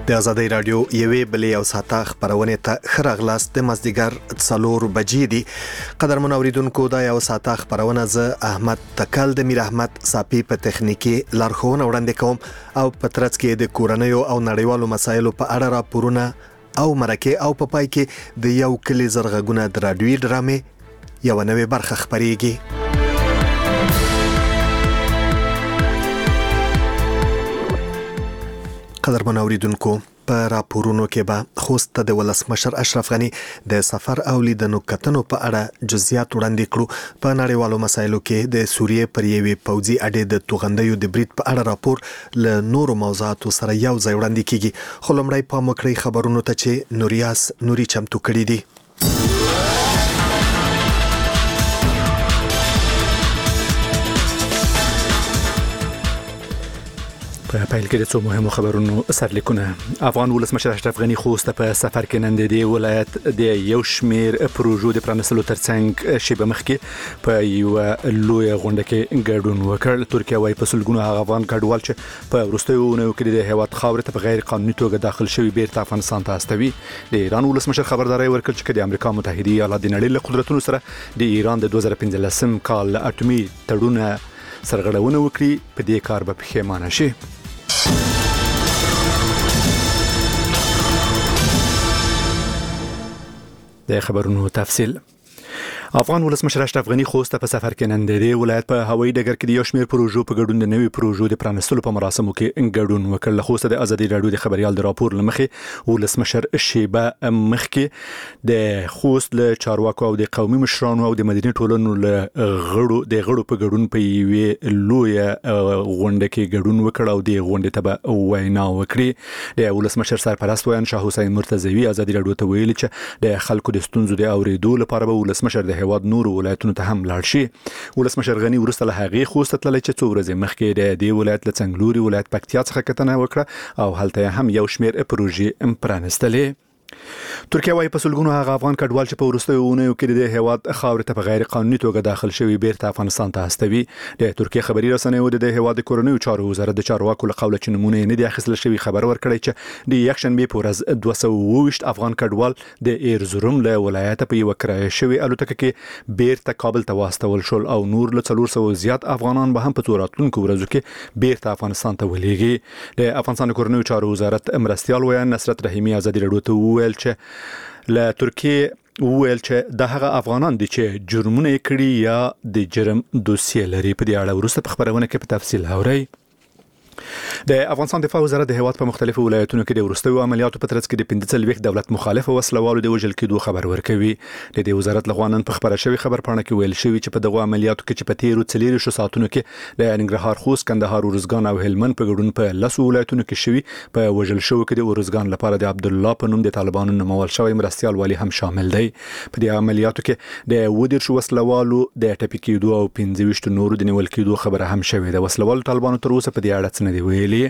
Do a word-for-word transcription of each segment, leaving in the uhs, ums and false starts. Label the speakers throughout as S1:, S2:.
S1: د آزادۍ رادیو یوې بلې او ساته خبرونه ته خراغلاس د مازدیګر څلور بجې دي. قدرمن اوریدونکو دا یو ساته خبرونه ز احمد تکل د میر احمد صافي په تخنیکی لارښوونه وړاندې کوم او په ترڅ کې د کورنیو او نړیوالو مسایلو په اړه راپورونه او مرکه او په پای کې د یو کلی زرغونه د رادیوي ډرامې یو نوې برخه خبريږي. قدرمن اوریدونکو په راپورونو کې به خوست د ولسمشر اشرف غنی د سفر او لیدنو کتنو په اړه جزئیات وړاندې کړو. په نړیوالو مسایلو کې د سوریې پر یوې پوځي اډې د توغندیو د برید په اړه راپور له نورو موضوعاتو سره یو ځای وړاندې کیږي. خو لومړی پام وکړئ خبرونو ته چې نوریاس نوري چمتو کړي دي. په پیل کې د څو مهمو خبرونو سرلیکونه. افغان ولسمشر اشرف غنی خوست په سفر کې نن د ولایت د یو شمیر پروژو د پرانستلو ترڅنګ شیبه مخکې په یو لوی غونډه کې ګډون وکړ. ترکیه وايي په سلګونو هغه افغان کډوال چې په وروستیو اونیو کې د هیواد خاورې ته په غیر قانوني توګه داخل شوي بیرته افغانستان ته استوي. د ایران ولسمشر خبرداري ورکړه چې د امریکا متحده ایالات د نړۍ له قدرتونو سره د ایران د دوه زره پنځلسم کال اټومي تړون سرغړونه وکړي، په دې کار به پښیمانه شي. د خبرونو تفصیل. افغان ولسمشر اشرف غنی خوست په سفر کې نن د ولایت په هوایي ډګر کې د یو شمیر پروژو په ګډون د نوي پروژو د پرانستلو په مراسمو کې ګډون وکړ. خوست د آزادۍ رادیو د خبريال د راپور لمخې ولسمشر شیبه مخکې د خوست له چارواکو او د قومي مشرانو او د مدني ټولنو له غړو د غړو په ګډون په یوې لوی غونډه کې ګډون وکړ او د غونډې ته وینا وکړي. د ولسمشر سرپرست ویان شاه حسین مرتضوی آزادۍ رادیو ته ویلي چې د خلکو د ستونزو د اوریدو لپاره به ولسمشر د هیواد نورو ولایتونو ته هم لاړ شي. ولسمشر غنی وروسته له هغې خوست تللی چې څو ورځې مخکې د دې ولایت له څنګلوري ولایت پکتیا څخه کتنه وکړه او هلته هم یو شمیر پروژې پرانستلې. ترکیه وايي په سلګونو هغه افغان کډوال چې په وروستیو اونیو کې د هیواد خاورې ته په غیر قانوني توګه داخل شوي بیرته افغانستان ته استوي. د ترکیه خبري رسنیو د هیواد کورنیو چارو وزارت د چارواکو له قوله چې نمونه نه دي اخیستل شوی خبر ورکړی چې د یکشنبه په ورځ دوه سوه اووه ویشت افغان کډوال د ایرزروم له ولایت په یو کرایه شوی الوتکه کې بیرته کابل ته واستول شول او نور له څلور سوه زیات افغانان به هم په توراتونکو ورځو کې بیرته افغانستان ته ولېږي. د افغانستان کورنیو چارو وزارت مرستيال ویان نصرت رحیمی آزادۍ رادیو ته وویل چې له ترکیه وویل چې د هغه افغانان دي چې جرمونه کړي یا د جرم دوسیه لري. په دې اړه وروسته په خبرونه کې په تفصیل اورئ. د افغانستان دفاع وزارت د هیواد په مختلفو ولایتونو کې د ورستیو عملیاتو په ترڅ کې د پنځه څلوېښت دولت مخالف وسلوالو د وژل کېدو خبر ورکوي. د دې وزارت لخوا نن په خبره شوی خبر پاڼه کې ویل شوی چې په دغه عملیاتو کې چې په تیرو څلورو ساعتونو کې د ننګرهار، خوست، کندهار، ورزګان او هلمند په ګډون په لسو ولایتونو کې شوی. په وژل شوو کې د ورزګان لپاره د عبد الله په نوم د طالبانو نومول شوی مرستيال والی هم شامل دی. په دې عملیاتو کې د ودیر شو وسلوالو د ټپي کېدو او پنځه ویشت نورو د نیول کېدو خبره هم شوی ده. وسلوالو طالبانو تر اوسه په دې اړه څه نه دی ویلي.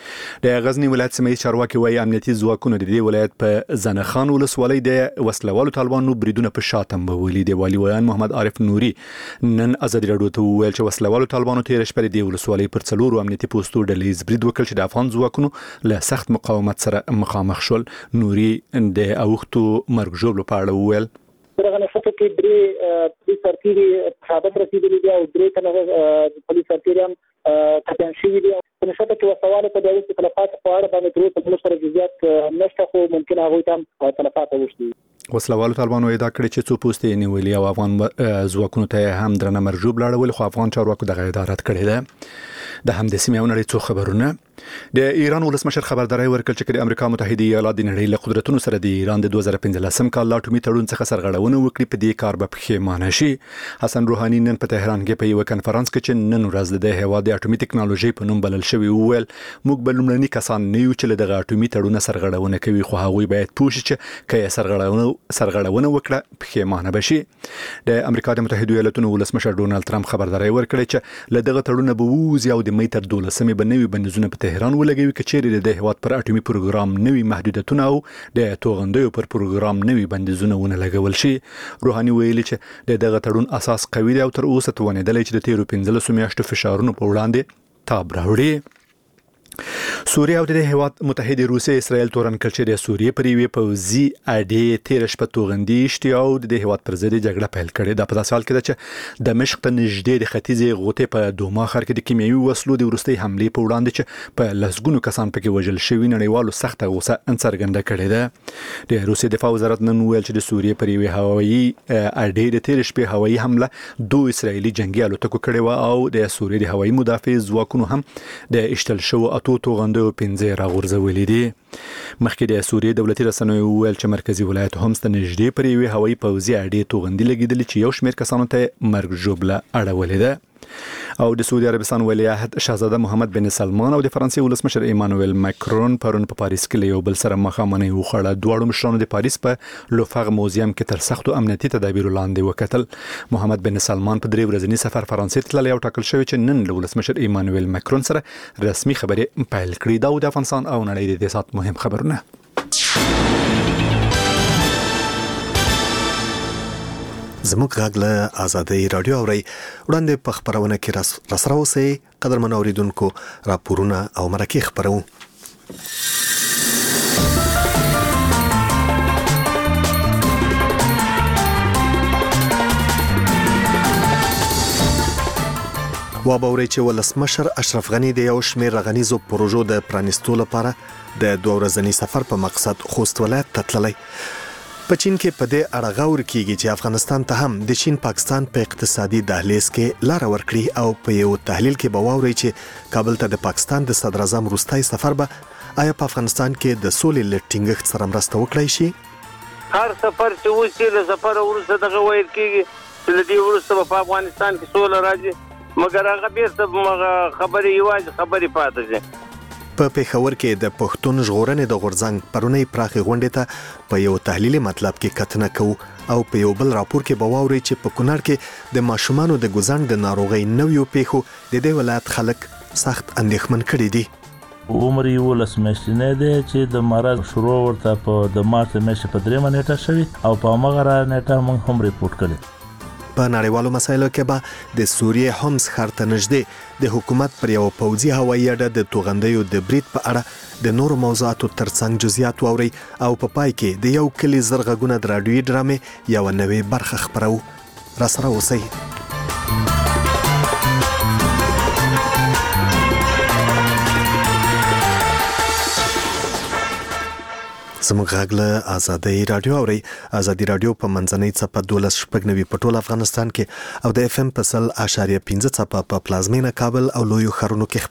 S1: د غزنی ولایت سیمه چارواکي وايي امنیتي ځواکونو د دې ولایت په زنخان ولسوالۍ د وسلوالو طالبانو بریدونه په شاتم ویلي. د والی ویان محمد عارف نوري نن آزادۍ رادیو ته وویل چې وسلوالو طالبانو تیر شپه د ولسوالۍ پر څلورو امنیتي پوسټو ډلې برید وکړ چې د افغان ځواکونو له سخت مقاومت سره مخامخ شول. نوري د اوختو مرګ ژوبلو په اړه وویل
S2: دغه نشته کې درې پولیس سرتیري ثابت رسیدلي دي او درې تنه پولیس سرتیري هم کتن شوي دي. په نشته کې وسوال په دغه تلفات په اړه باندې درې په سره جزئیات نشته، خو ممکن هغه ته تلفات وشي.
S1: وسلوالو طالبانو ادعا کړې چې څو پوسټې نیولې او افغان ځواکونو ته هم درنه مرجوب لاړول، خو افغان چارواکو دغه ادارت کړې ده. د هم د سیمې او نړۍ څو خبرونه. د ایران ولسمشر خبرداري ورکړ چې د امریکا متحده ایالات د نړۍ له قدرتونو سره د ایران د دوه زره پنځلسم کال اټومي تړون څخه سرغړونه وکړي، په دې کار به پښیمانه شي. حسن روحاني نن په تهران کې په یو کنفرانس کې چې نن ورځ د هیواد د اټومي ټکنالوژي په نوم بلل شوی وویل موږ به لومړني کسان نه یو چې د اټومي تړون سرغړونه کوي، خو هغوی باید پوه شي چې کله سرغړونه سرغړونه وکړه پښیمانه بشي. د امریکا د متحده ایالاتونو ولسمشر ډونالد ټرمپ خبرداري ورکړه چې له دغه تړون به ووزي او د مې تر دولسمې به نوي بندیزونه په تهران ولګوي چیرې د هیواد پر اټومي پروګرام نوي محدودیتونه او د توغندیو پر پروګرام نوي بندیزونه ونه لګول شي. روحاني ویلي چې د دغه تړون اساس قوي دی او تر اوسه توانیدلی چې د تیرو پنځلسو میاشتو فشارونو په وړاندې تاب راوړي. سوریه او د هیواد متحده روسیه اسرائیل تورن کړ چې د سوریه پر یوې پوځي اډې تیر شپه توغندي شتي او د هیواد پر ضد جګړه پیل کړې ده. په داسې حال کې ده چې د مشق ته نږدې د ختیځې غوټې په دوما ښار کې د کیمیاوي وسلو د وروستۍ حملې په وړاندې چې په لسګونو کسان پکې وژل شوي نړیوالو سخته غوسه څرګنده کړې ده. د روسیې دفاع وزارت نن ویل چې د سوریه پر یوې هوایي اډې د تیر شپې هوایي حمله دوه اسرائیلي جنگي الوتکو کړې و او د سوریې د هوایي مدافع ځواکونو هم د اشتل شو اتو توغندو پنځه راغورځولې دي. مخکې د سوریې دولتي رسنیو ویل چې مرکزی ولایت هومس ته نږدې پر یوې هوایي پوځي اډې توغندي لګېدلې چې یو شمېر کسانو ته مرګ ژوبله اړولې ده. او د سعودي عربستان ولیعهد شاهزاده محمد بن سلمان او د فرانسې ولسمشر ایمانوئل ماکرون پرون په پاریس کې یو بل سره مخامخ وخړه. دواړو مشرانو د پاریس په لوفر موزیم کې تر سختو امنیتي تدابیرو لاندې وکتل. محمد بن سلمان په درې ورځنی سفر فرانسې ته تللی او ټاکل شوی چې نن له ولسمشر ایمانوئل ماکرون سره رسمي خبرې پیل کړي. دا د افغانستان او نړۍ د سات مهم خبرونه.
S3: زموږ غږ له آزادۍ رادیو اوري وړاندې په خبرونه کې راسره اوسئ. قدرمن اوریدونکو راپورونه او مرکې خبرو. وابوري چې ولسمشر اشرف غنی د یو شمېر غنیزو پروژو د پرانستو لپاره د دوه ورځني سفر په مقصد خوست ولایت ته تللی. په چین کې په دې اړه غور کیږي چې افغانستان ته هم د چین پاکستان په اقتصادي دهلیز کې لار ورکړي او په یو تحلیل کې به واوري چې کابل ته د پاکستان د صدر اعظم وروستي سفر به آیا په افغانستان کې د سولې لټینګښت سره مرسته وکړي شي.
S4: هر سفر چې وشي له سفر وروسته دغه ویل کیږي چې د دې وروسته په افغانستان کې سوله راځي مګر هغه بیرته خبرې یوازې خبرې پاتې دي.
S3: په پیښور کې د پښتون ژغورنې د غورځنګ پرونی پراخي غونډې ته په یو تحلیلي مطلب کې کتنه کوو او په یو بل راپور کې به واوري چې په کونړ کې د ماشومانو د ګوزنګ د ناروغۍ نویو پیښو د دې ولایت خلک سخت اندېښمن کړي دي.
S5: عمر یو لس میاشتې نه دی چې د مرض شروع ورته په د مارچ میاشتې په درېمه نیټه شوی او په هغه نیټه موږ هم ریپورت کړی.
S3: په نړیوالو مسایلو کې به د سوریې هومس ښار ته نږدې د حکومت پر یو پوځي هوایي اډه د توغندیو د برید په اړه د نورو موضوعاتو ترڅنګ جزئیات واوري او په پای کې د یو کلی زر غږونه د راډیوي ډرامې یو نوې برخه خبرو. راسره اوسئ. زموږ غږ له آزادۍ رادیو اوري. آزادۍ رادیو په منځنۍ څپه دولس شپږ نوي په ټول افغانستان کې او د اف ام په سل اشاریه پنځه څپه په پلازمینه کابل او لویو ښارونو کې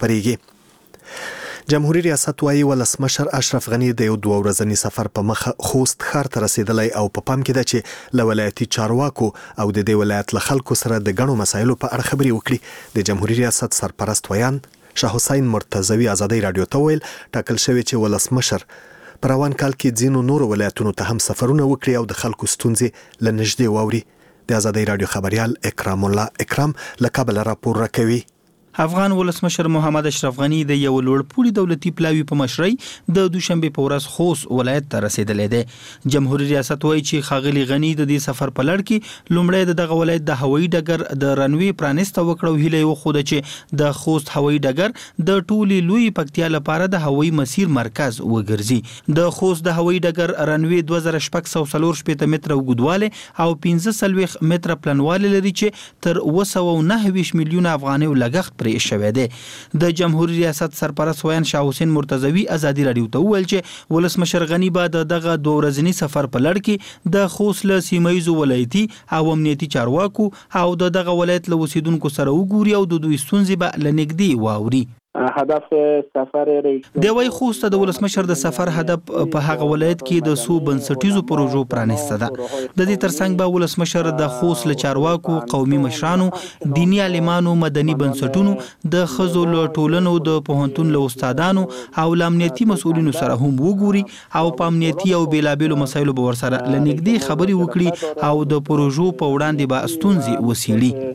S3: خبريږي. جمهوریت ریاست وايي ولسمشر اشرف غنی د یو دوه ورځنی سفر په مخه خوست ښار ته رسیدلی او په پام کې ده چې له ولایتي چارواکو او د دې ولایت له خلکو سره د غنو مسایلو په اړه خبري وکړي. د جمهوریت ریاست سرپرست ویان شاه حسین مرتضوی آزادۍ رادیو ته ویل ټاکل شوی چې ولسمشر په روان کال کې ځینو نورو ولایتونو ته هم سفرونه وکړي او د خلکو ستونزې له نږدې واوري. د آزادۍ رادیو خبريال اکرام الله اکرام له کابل راپور راکوي.
S6: افغان ولسمشر محمد اشرف غنی د یو لوړپوړي دولتي پلاوی په مشرۍ د دوشنبه په ورځ خوست ولایت ته رسیدلی دی. جمهوریت ریاست وایي چې ښاغلي غنی د دې سفر په لړ کې لومړی دغه ولایت د هوایي ډګر د رنوي پرانسته وکړو هیله یو خوده چې د خوست هوایي ډګر د ټولي لوی پکتیا لپاره د هوایي مسیر مرکز وګرځي. د خوست د هوایي ډګر رنوي دوه زره شپږ سوه څلور شپېته متره اوږدوالی او پنځه څلوېښت متره پلنوالی لري چې تر اوه سوه او نهه ویشت میلیونه افغانیو لګښت پرې شوی دی. د جمهوریت ریاست سرپرست ویان شاه حسین مرتضوی آزادۍ رادیو ته وویل چې ولسمشر غنی به د دغه دوه ورځني سفر په لړ کې د خوست له سیمه‌ییزو ولایتي او امنیتي چارواکو او د دغه ولایت له اوسیدونکو سره وګوري او د دوی ستونزې به له نږدې واوري.
S2: هدف سفر رئیس
S6: د وای خوست د ولسمشر د سفر هدف په هغه ولایت کې د سو بنسټیزو پروژو پرانیسته ده. د دې ترڅنګ به ولسمشر د خوست له چارواکو، قومي مشرانو، دینی عالمانو، مدني بنسټونو، د ښځو له ټولنو، د پوهنتون له استادانو او له امنیتي مسؤلینو سره هم وګوري او په امنیتي او بیلابیلو مسایلو به ورسره له نږدې خبرې وکړي او د پروژو په وړاندې به ستونزې وسیړي.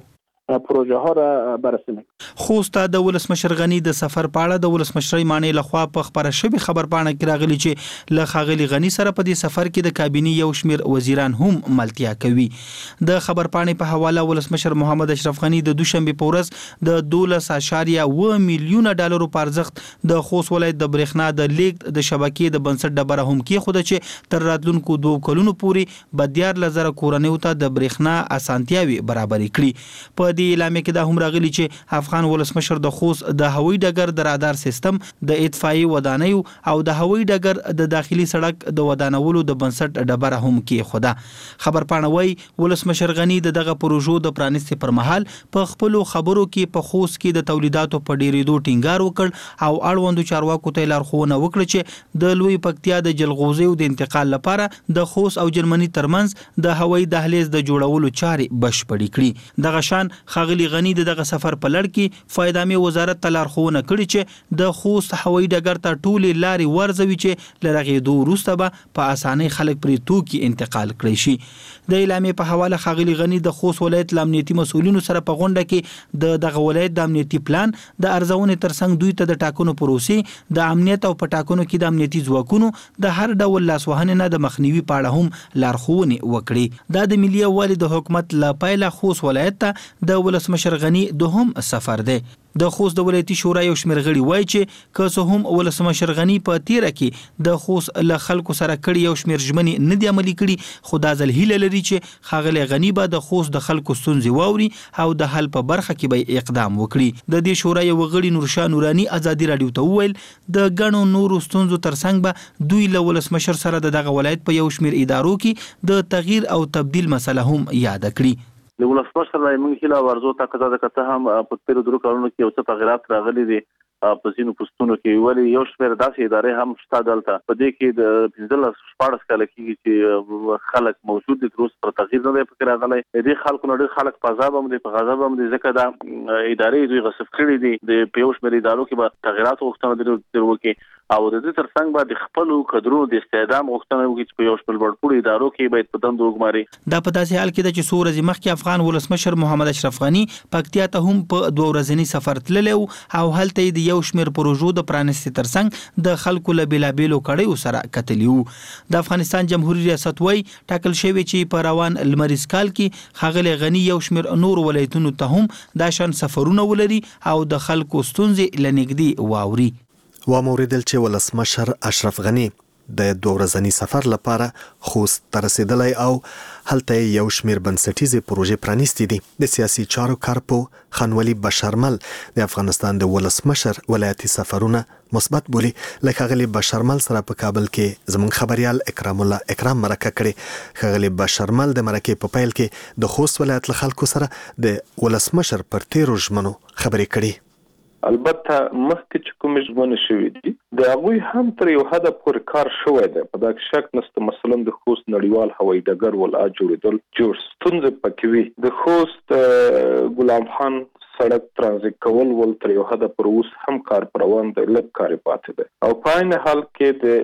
S2: پروژه ها را بررسی میکنیم.
S6: خوست د ولسمشر غنی د سفر په اړه د ولسمشر معنی لخوا په خبره شوی خبر پاڼه کې راغلی چې له خاغلی غنی سره په دې سفر کې د کابینه یو شمیر وزیران هم ملتیا کوي. د خبر پاڼې په حواله ولسمشر محمد اشرف غنی د دوشنبه په ورځ د دولس اعشاریه اووه میلیونه ډالرو په ارزښت د خوست ولایت د برېښنا د لیږد د شبکې د بنسټ ډبره هم کې خوده چې تر راتلونکو دوه کلونو پورې به دیار لزر کورنیو ته د برېښنا اسانتیاوي برابرې کړي. په دې اعلامیه کې دا هم راغلی چې افغان ولسمشر د خوست د هوایي ډګر د رادار سیستم د اطفائي ودانیو او د هوایي ډګر د داخلي سړک د ودانولو د بنسټ ډبره هم کې خوده. خبر پاڼه وايي ولسمشر غنی د دغه پروژو د پرانیستي پر مهال په خپل خبرو کې په خوست کې د تولیداتو په ډیریدو ټینګار وکړ او اړوندو چارواکو ته لارښوونه وکړه چې د لوی پکتیا د جلغوزیو د انتقال لپاره د خوست او جرمني ترمنځ د هوایي دهلیز د جوړولو چارې بشپړې کړي. دغه شان خاغلی غنی د دغه سفر په لړ کې فایدامي وزارت ته لارښوونه کړې چې د خوست هوایي ډګر ته ټولې لارې ورځوي چې له رغېدو وروسته به په اسانۍ خلک پرې توکي انتقال کړی شي. د اعلامیې په حواله خاغلی غنی د خوست ولایت له امنیتي مسؤلینو سره په غونډه کې د دغه ولایت د امنیتي پلان د ارزونې ترڅنګ دوی ته د ټاکنو پروسې د امنیت او په ټاکنو کې د امنیتي ځواکونو د هر ډول لاسوهنې نه د مخنیوي په اړه هم لارښوونې وکړي. دا د ملي یووالي د حکومت له پیله خوست ولایت ته د ولسمشر غنی دوهم سفر دی. د خوست د ولایتي شورا یو شمېر غړي وایي چې که څه هم ولسمشر غنی په تیره کې د خوست له خلکو سره کړي یو شمېر ژمنې نه دي عملي کړي، خو دا ځل هیله لري چې ښاغلی غنی به د خوست د خلکو ستونزې واوري او د حل په برخه کې به اقدام وکړي. د دې شورا یو غړي نورشاه نورانی ازادي راډیو ته وویل د ګڼو نورو ستونزو ترڅنګ به دوی له ولسمشر سره د دغه ولایت په یو شمېر ادارو کې د تغییر او تبدیل مسله هم یاد کړي.
S7: د ولسمشر له موږ هیله ورزو تا کزا د کته هم په تیر درو کارونو کې اوس تغیرات راغلي دي په ځینو پوسټونو کې ولی یو شمېر داسې ادارې هم شته دلته په دې کې د پنځلس شپاړس کاله کېږي چې خلک موجود دي تر اوسه پر تغییر نه دی پکې راغلی. دې خلکو نه ډېر خلک په عذاب هم دي په غضب هم دي ځکه دا ادارې دوی غصب کړي دي. د په یو شمېر ادارو کې به تغیرات غوښتنه دې وکړي او د دې ترڅنګ به د خپلو کډرونو د استعدام غوښتنه وکړي چې په یو شمېر لوړپوړو ادارو کې باید په دندو وګماري.
S6: دا په داسې حال کې ده چې څو ورځې مخکې افغان ولسمشر محمد اشرف غنی پکتیا ته هم په دوه ورځني سفر تللی او هلته د یو شمېر پروژو د پرانیستي ترڅنګ د خلکو له بېلابېلو کړیو سره کتلي وو. د افغانستان جمهوریت ریاست وایي ټاکل شوی چې په روان لمریز کال کې ښاغلی غنی یو شمېر نور ولایتونو ته هم دا شان سفرونه ولري او د خلکو ستونزې له نږدې واوري.
S3: وموریدل چې ولسمشر اشرف غنی د دوه ورځني سفر لپاره خوست ته رسیدلی او هلته یو شمېر بنسټیزې پروژې پرانیستې دي. د سیاسي چارو کارپو خانولي بشرمل د افغانستان د ولسمشر ولایتي سفرونه مثبت بولي. له ښاغلي بشرمل سره په کابل کې زموږ خبریال اکرام الله اکرام مرکه کړې. ښاغلي بشرمل د مرکې په پیل کې د خوست ولایت له خلکو سره د ولسمشر پر تیرو ژمنو خبرې کړي.
S8: البته مخکې چې کومې ژمنې شوي دي د هغوی هم تر یو حده پورې کار شوی دی، په دا کې شک نشته. مثلا د خوست نړیوال هوایي ډګر ولا جوړېدل جوړ ستونزې پکې وي. د خوست غلام خان سړک ترانزیت کول ول تر یو حده پر اوس هم کار پر روان دی، لږ کار پاتې دی او په عین حال کې د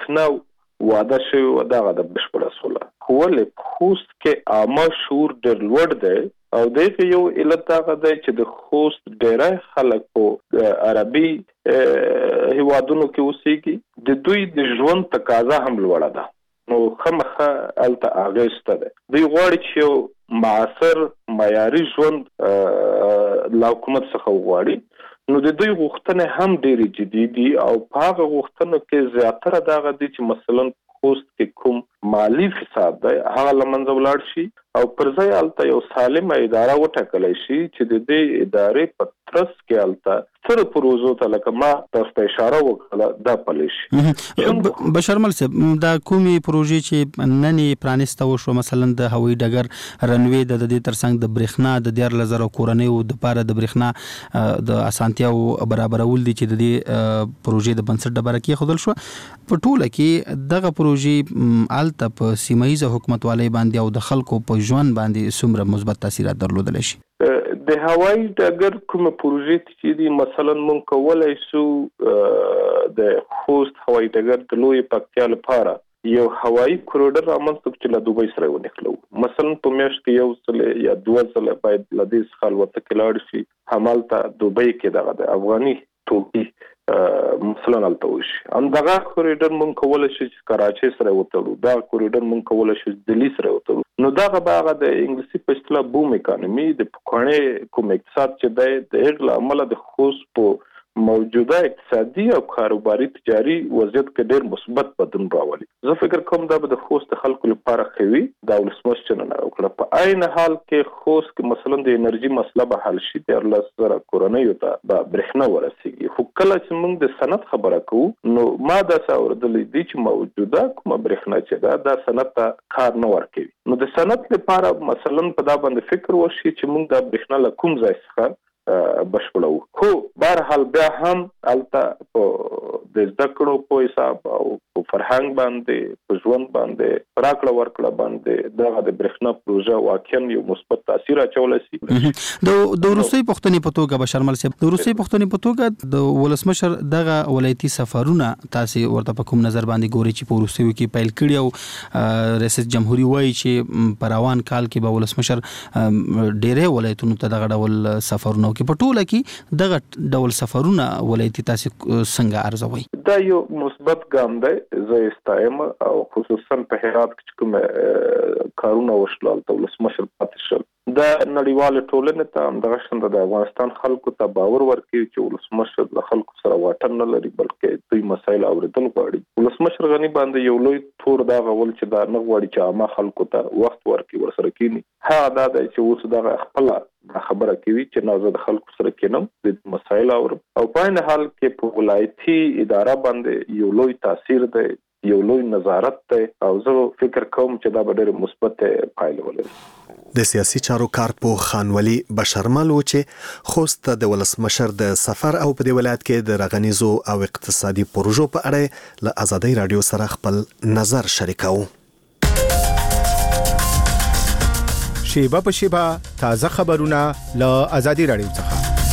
S8: برېښنا وعده شوی و دغه د بشپړه سوله. خو ولې خوست کې عامه شعور ډېر لوړ دی او دغه یو علت هغه دی چې د خوست ډېری خلک په عربي هیوادونو کې اوسېږي، د دوی د ژوند تقاضا هم لوړه ده، نو خامخا هلته اغېز شته دی. دوی غواړي چې یو معاصر معیاري ژوند له حکومت څخه وغواړي، نو د دوی غوښتنې هم ډېرې جدي دي او په هغه غوښتنو کې زیاتره دغه دي چې مثلا خوست کې کوم مالی فساد دی هغه له منځه ولاړ شي او پر ځای هلته یو سالمه اداره وټاکلی شي چې د دې ادارې په ترڅ کې هلته سترو پروژو ته لکه ما تاسو ته اشاره وکړه دا پلی شي.
S9: بشرمل صاحب دا کومې پروژې چې نن یې پرانیسته وشوه مثلا د هوایي ډګر رنوې د دې ترڅنګ د برېښنا د دیارلس زره کورنیو دپاره د برېښنا د اسانتیاو برابرول دي چې د دې پروژې د بنسټ ډبره کېښودل شوه. په ټوله کې دغه پروژې هلته په سیمه ییزه حکومتوالۍ باندې او د خلکو په ژوند باندې څومره مثبت تاثیرات درلودلی شي؟
S8: د هوایي ډګر کومه پروژې چې دي مثلا مونږ کولی شو د خوست هوایي ډګر د لوی پکتیا لپاره یو هوایی کوریډور رامنځته چې له دوبۍ سره ونښلو. مثلا په میاشت کې یو ځل یا دوه ځله باید له دې څخه الوتکې لاړ شي همالته دوبۍ کې دغه د افغاني توکي مثلا الته وشي. همدغه کوریډور مونږ کولای شو چې کراچۍ سره وتړو، دا کوریډور مونږ کولای شو دلی سره وتړو. نو دغه باغ د انګلیسي په اصطلاح بوم اکانومي د پخواني کوم اقتصاد چې د د هغه عمله د خوست په موجوده اقتصادي او کاروباري تجاري وضعیت کې ډېر مثبت بدلون راولي. زه فکر کوم دا به د خوست خلکو لپاره خوي د ولسمشر نه وکړه. په عین حال کې خوست کې مثلا د انرژي مسله به حل شي، د الله سره کورنۍ ته به برېښنا ورسیږي. خو کله چې موږ د صنعت خبره کوو نو ما دا اوریدلې دي چې موجوده کومه برېښنا چې دا د صنعت ته کار نه ورکوي. نو د صنعت لپاره مثلا په دا باندې فکر وشي چې موږ د برېښنا له کوم ځای څخه بشپړو. خو بهرحال بیا هم الته د زده کړو په حساب او په فرهنګ باندې په ژوند باندې راکړه ورکړه باندې دغه د برېښنا پروژه واقعا یو مثبت تاثیر اچولی شي.
S9: د د روسي پښتنې په توګه بشرمل صاحب، د روسي پښتنې په توګه د ولسمشر دغه ولایتي سفرونه تاسو ورته په کوم نظر باندې ګوري چې په روسي کې پیل کړی او ریاست جمهوریت وایي چې په روان کال کې به ولسمشر ډېرې ولایتونو ته دغه ډول سفرونه کې په ټوله کې دغه ډول سفرونه ولایتي تاسو څنګه ارزوي؟
S8: دا یو مثبت ګام دی. زه استایم او خصوصا په هرات کې کوم کارونه وشول ته ولسمشر پاتې شول. دا نړیوال ټولنې ته دغه شند د افغانستان خلکو ته باور ورکوي چې ولسمشر د خلکو سره واټن نه لري بلکې دوی مسایل اوریدل غواړي. ولسمشر غنی باندې یو لوی تور دا غول چې دا نه غواړي چې عامه خلکو ته وخت ورکړي ورسره کینی. ها دا د چې اوس دغه خپل خبره کوي چې نو د خلکو سره کینم د مسایل اورم او په نه حال کې په ولایتي اداره باندې یو لوی تاثیر دی، یو لوی نظارت دی او زه فکر کوم چې دا به ډېر مثبت پایله ولري.
S3: د سیاسي چارو کارپو خانولی بشرمل و چې خوست د ولسمشر د سفر او په دې ولایت کې د رغنیزو او اقتصادي پروژو په اړه له آزادۍ رادیو سره خپل نظر شریکاو.
S10: شیبه په شیبه تازه خبرونه له آزادۍ رادیو څخه.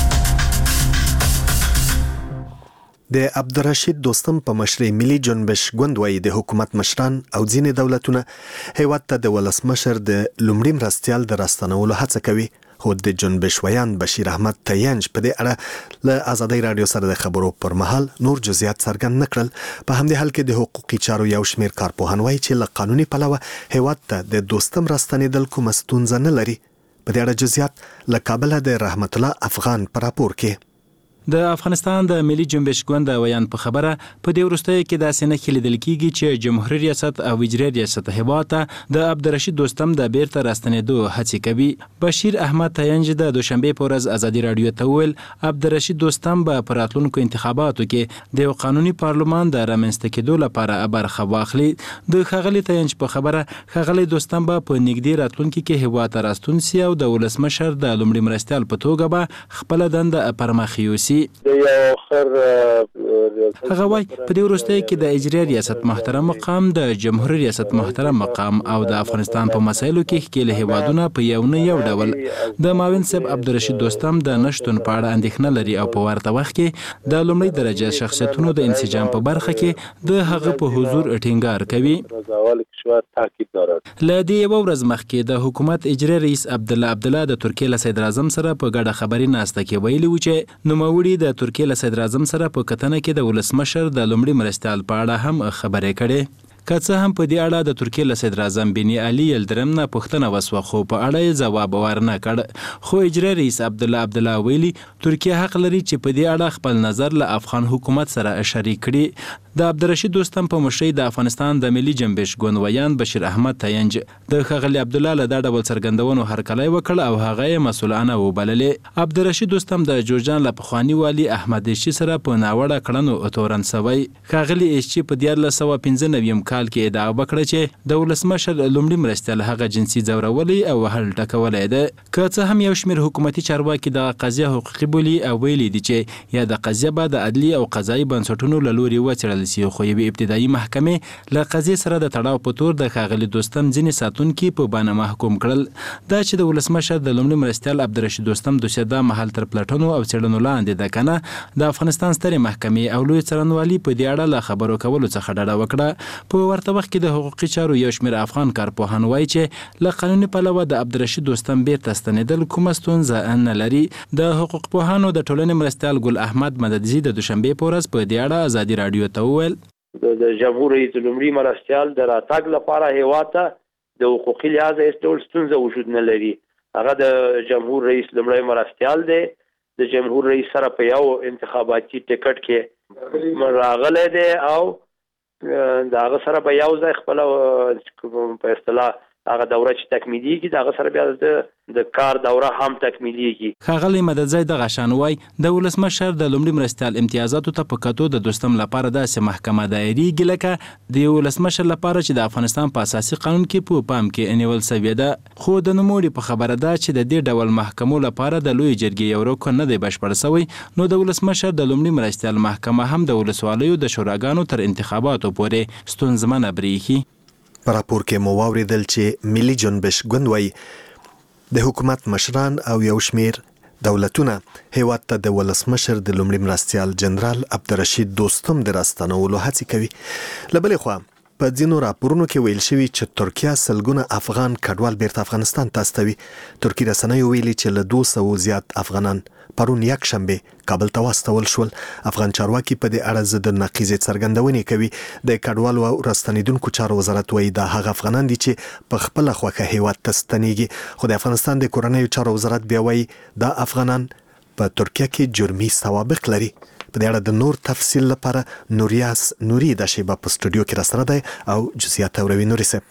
S3: د عبدالرشید دوستم په مشرۍ ملي جنبش ګوند وایي د حکومت مشران او ځینې دولتونه هیواد ته د ولسمشر د لومړي مرستیال د راستنولو هڅه کوي. خو د جنبش ویان بشیر احمد تینج په دې اړه له آزادۍ رادیو سره د خبرو پر مهال نور جزئیات څرګند نه کړل. په همدې حال کې د حقوقي چارو یو شمېر کارپوهان وایي چې له قانوني پلوه هیواد ته د دوستم راستنېدل کومه ستونزه نه لري. په دې اړه جزئیات له کابله د رحمت الله افغان په راپور کې.
S6: د افغانستان د ملي جنبش ګوند ویان په خبره په دې وروستیو کې داسې نه لیدل کېږي چې جمهوریت ریاست او اجرایي ریاست هیواد ته د عبدالرشید دوستم د بیرته راستنېدو هڅې کوي. بشیر احمد تینج د دوشنبه په ورځ آزادۍ رادیو ته ویل عبدالرشید دوستم به په راتلونکو انتخاباتو کې د یو قانوني پارلمان د رامنځته کېدو لپاره برخه واخلي. د ښاغلي تینج په خبره ښاغلي دوستم به په نږدې راتلونکي کې هیواد ته راستون سي او د ولسمشر د لومړي مرستیال په توګه به خپل دنده پرمخ یوسي. هغه وایي په دې وروستیو کې د اجرایي ریاست محترم مقام، د جمهوریت ریاست محترم مقام او د افغانستان په مسایلو کې ښکېل هیوادونه په یو نه یو ډول د معاون صاحب عبدالرشید دوستم د نشتون په اړه اندېښنه لري او په ورته وخت کې د لومړي درجه شخصیتونو د انسجام په برخه کې د هغه په حضور ټینګار کوي. له دې یو ورځ مخکې د حکومت اجرایي رئیس عبدالله عبدالله د ترکیې له صدر اعظم سره په ګډه خبري ناسته کې ویلي و چې نوموړي د ترکیې له صدر اعظم سره په کتنه کې د ولسمشر د لومړي مرستیال په اړه هم خبرې کړې. که څه هم په دې اړه د ترکیې له صدر اعظم بني علي یلدرم نه پوښتنه وسوه خو په اړه یې ځواب ورنه کړ. خو اجرایي رئیس عبدالله عبدالله ویلي ترکیه حق لري چې په دې اړه خپل نظر له افغان حکومت سره شریک کړي. د عبدالرشید دوستم په مشرۍ د افغانستان د ملي جنبش ګوند ویان بشیر احمد تینج د ښاغلي عبدالله له دا ډول څرګندونو هرکلی وکړ او هغه یې مسؤلانه وبللې. عبدالرشید دوستم د جوړجان له پخواني والي احمد ایشچي سره په ناوړه کړنو تورن سوی. ښاغلي ایشچي په دیارلس سوه پنځه نوي کال کې ادعا وکړه چې د ولسمشر لومړي مرستیال هغه جنسي ځورولي او وهل ټکولی ده. که څه هم یو شمېر حکومتي چارواکي دغه قضیه حقوقي بولي او ویلي دي چې یا د قضیه به د عدلي او قضایي بنسټونو له لوري وڅېړل
S11: وکړل شي خو یوې ابتدایي محکمې له قضیې سره د تړاو په تور د ښاغلي دوستم ځینې ساتونکي په بانه محکوم کړل. دا چې د ولسمشر د لومړي مرستیال عبدالرشید دوستم دوسیه دا مهال تر پلټنو او څېړنو لاندې ده که نه د افغانستان سترې محکمې او لوی څارنوالي په دې اړه له خبرو کولو څخه ډډه وکړه. په ورته وخت کې د حقوقي چارو یو شمېر افغان کارپوهان وایي چې له قانوني پلوه د عبدالرشید دوستم بیرته ستنېدل کومه ستونزه نه لري. د حقوق پوهانو د ټولنې مرستیال ګل احمد مددزي د دوشنبې په ورځ په دې اړه ازادي راډیو ته وویل
S12: د جمهور رئیس لومړي مرستیال د راتګ لپاره هیواد ته د حقوقي لحاظ هیڅ ډول ستونزه وجود نه لري. هغه د جمهور رئیس لومړی مرستیال دی. د جمهور رئیس سره په یو انتخاباتي ټکټ کې راغلی دی او د هغه سره په یو ځای خپل په اصطلاح هغه دوره چې تکمیلیږي د هغه سره بیا د کار دوره هم تکمیلیږي.
S11: ښاغلی مددزی دغه شان وایي د ولسمشر د لومړي مرستیال امتیازاتو ته په کتو د دوستم لپاره داسې محکمه دایریږي لکه د یو ولسمشر لپاره چې د افغانستان په اساسي قانون کې په پام کې نیول سوې ده. خو د نوموړي په خبره ده چې د دې ډول محکمو لپاره د لوی جرګې یو رکن نه دی بشپړ سوی نو د ولسمشر د لومړي مرستیال محکمه هم د ولسوالیو د شوراګانو تر انتخاباتو پورې ستونزمنه برېښي.
S3: په راپور کې مو واورېدل چې ملي جنبش ګوند وایي د حکومت مشران او یو شمېر دولتونه هیواد ته د ولسمشر د لومړي مرستیال جنرال عبدالرشید دوستم د راستنولو هڅې کوي. له بلې خوا په ځینو راپورونو کې ویل شوي چې ترکیه سلګونه افغان کډوال بیرته افغانستان ته استوي. ترکي رسنیو ویلي چې له دوه سوو زیات افغانان پرون یک شنبه کابل ته واستول شول. افغان چارواکي په دې اړه ضد نقیضې څرګندونې کوي. د کډوالو او راستنېدونکو چارو وزارت وایي دا هغه افغانان دي چې په خپله خوښه هیواد ته ستنېږي. خو د افغانستان د کورنیو چارو وزارت بیا وایي دا افغانان په ترکیه کې جرمي سوابق لري. په دې اړه د نور تفصیل لپاره نوریاس نوري د شیبه په سټوډیو کې راسره دی او جزئیات اوروي. نوري صاحب.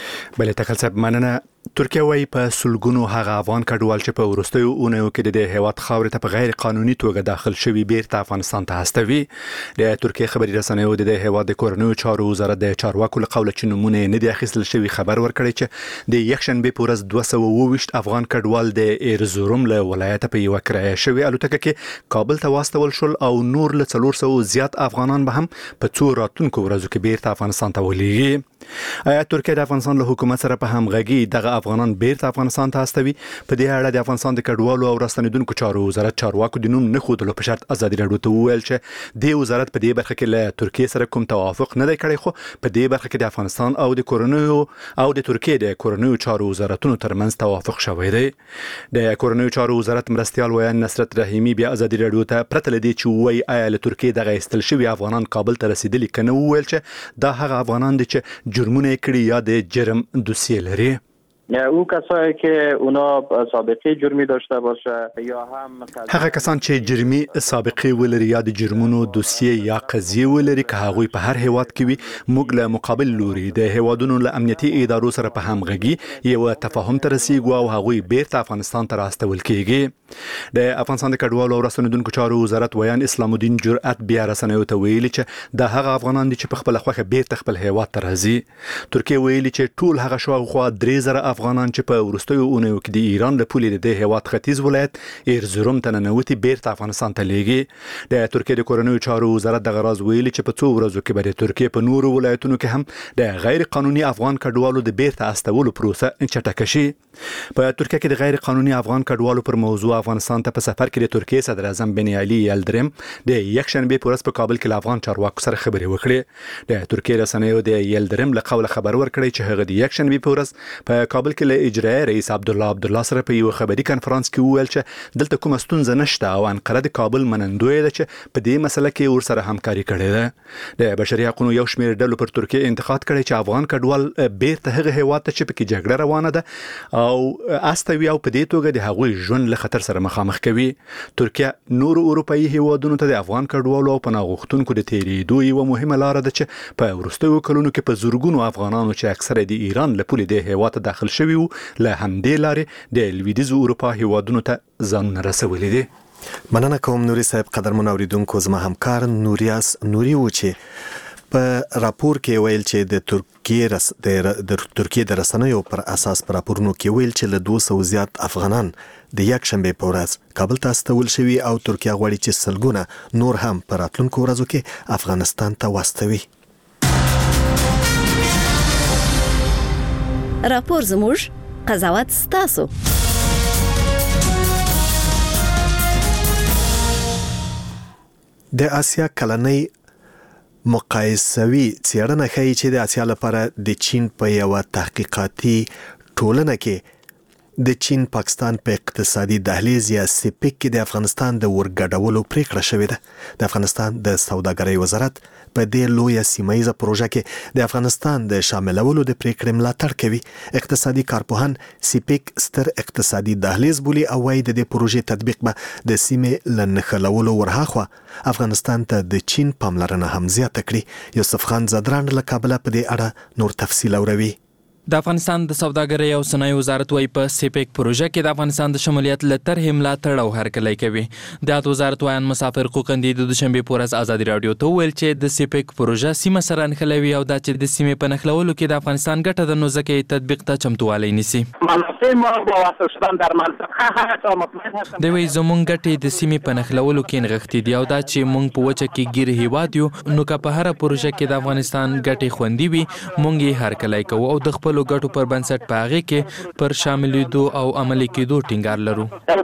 S1: بلې تکل صاحب مننه. ترکیه وايي په سلګونو هغه افغان کډوال چې په وروستیو اونیو کې د هیواد خاورې ته په غیر قانوني توګه داخل شوي بیرته افغانستان ته استوي. د ترکیه خبري رسنیو د هیواد د کورنیو چارو وزارت د چارواکو له قوله چې نمونه نه دي اخیستل شوي خبر ورکړی چې د یکشنبه په ورځ دوه سوه اووه ویشت افغان کډوال د ایرزروم له ولایت په یو کرایه شوي الوتکه کې کابل ته واستول شول او نور له څلور سوه زیات افغانان به هم په څو راتلونکو ورځو کې بیرته افغانستان ته ولېږي. آیا ترکیه د افغانستان له حکومت سره په همغږي دغه افغانان بیرته افغانستان ته استوي؟ په دې اړه د افغانستان د کډوالو او راستنېدونکو چارو وزارت چارواکو د نوم نه ښودلو په شرط ازادي راډیو ته وویل چې د وزارت په دې برخه کې له ترکیه سره کوم توافق نه دی کړی خو په دې برخه کې د افغانستان او د کورنیو او د ترکیه د کورنیو چارو وزارتونو ترمنځ توافق شوی دی. د کورنیو چارو وزارت مرستیال ویان نصرت رحیمی بیا ازادي راډیو ته پرته له دې چې وایي آیا له ترکیه دغه ایستل شوي افغانان کابل ته رسیدلي که نه وویل چې دا هغه افغانان دي چې جرمونه کړي یا د جرم دوسیه لري.
S13: او کسایی که اونا سابقه جرمی داشته باشه یا هم
S1: هغه کسان چې جرمی سابقه ولري یا د جرمونو دوسیه یا قضیه ولري که هغه په هر هیواد کې وي موږ له مقابل لوري د هیوادونو له امنیتي ادارو سره په همغږي یو تفاهم ته رسیږو او هغه بیرته افغانستان ته راستول کیږي. د افغانستان د کډوالو او راستنېدونکو چارو وزارت ویان اسلام الدین جرأت بیا رسنیو ته ویلي چې د هغه افغانان دي چې په خپل خوخه بیرته خپل هیواد ته راځي. ترکیه ویلي چې ټول هغه شاوخوا درې زره افغانان چې په وروستیو اونیو کې د ایران له پولې د هیواد ختیځ ولایت ایرزروم ته ننوتي بیرته افغانستان ته لیږي. د ترکیه د کورنیو چارو وزارت دغه راز ویلي چې په څو ورځو کې به د ترکیه په نورو ولایتونو کې هم د غیر قانوني افغان کډوالو د بیرته استولو پروسه چټکه شي. په ترکیه کې د غیر قانوني افغان کډوالو پر موضوع افغانستان ته په سفر کې د ترکیه صدر اعظم بن علي یلدرم د یکشنبه په ورځ په کابل کې له افغان چارواکو سره خبرې وکړې. د ترکیه رسنیو د یلدرم له قوله خبر ورکړی چې هغه د یکشنبه په ورځ په کابل کې له اجرایي رئیس عبدالله عبدالله سره په یو خبري کانفرنس کې وویل چې دلته کومه ستونزه نشته او انقره د کابل منندوی ده چې په دې مسله کې ورسره همکاري کړې ده. د بشري حقوقو یو شمېر ډلو پر ترکیه انتقاد کړی چې افغان کډوال بیرته هغه هیواد ته چې پکې جګړه روانه ده او استوي او په دې توګه د هغوی ژوند له خطر سره مخامخ کوي. ترکیه نور اروپאי هیوادونو ته د افغان کډوالو او پناه غوښتونکو د تیریدو یو مهمه لار ده چې په وروستیو کلونو کې په زورګونو افغانانو چې اکثره د ایران له پولې د هیواد ته داخل شوي وو له همدې لارې د لویدیځ اروپا هیوادونو ته ځانونه رسولي دي.
S3: مننه کوم نوري صاحب. قدرمن اوریدونکو زما همکار نوریاس نوري و چې په راپور کې ویل چې د ترکیه رس د ترکیه د رسنیو پر اساس پر راپورونو کې ویل چې له دوه سوه زیات افغانان د یک شنبه په ورځ کابل ته استول شوي او ترکیه غواړي چې سلګونه نور هم په راتلونکو ورځو کې افغانستان ته واستوي.
S14: راپور زموږ قضاوت ستاسو.
S3: د آسیا کلنۍ مقایسوي څېړنه ښیي چې د آسیا لپاره د چین په یوه تحقیقاتي ټولنه کې د چین پاکستان په اقتصادي دهلیز یا سیپیک کې د افغانستان د ورګډولو پریکړه شوې ده. د افغانستان د سوداګرۍ وزارت په دې لویه سیمایزه پروژه کې د افغانستان د شاملولو د پریکړې ملاتړ کوي. اقتصادي کارپوهان سیپیک ستر اقتصادي دهلیز بولي او وايي د دې پروژې تطبیق به د سیمې له نښلولو ورهاخوا افغانستان ته د چین پاملرنه هم زیاته کړي. یوسف خان زدران له کابل په دې اړه نور تفصیل اوروي.
S11: د افغانستان د سوداګرۍ او صنایع وزارت وايي په سیپیک پروژه کې د افغانستان د شمولیت له طرحې ملاتړ او هرکلی کوي. د وزارت وایان مسافر قوقندي د دوشنبه په ورځ ازادي رادیو ته ویل چې د سیپیک پروژه سیمه سره نښلوي او دا چې د سیمې په نښلولو کې د افغانستان ګټه ده نو ځکه تطبیق ته چمتووالی نیسي. دوی وایي زموږ ګټې د سیمې په نښلولو کې نغښتې دي او دا چې موږ په وچه کې ګیر هیواد یو نو که په هره پروژه کې د افغانستان ګټې خوندي وي موږ یې هرکلی کوو او د خپلو ګټو پر بنسټ په هغې کې پر شاملېدو او عملي کېدو ټینګار لرو.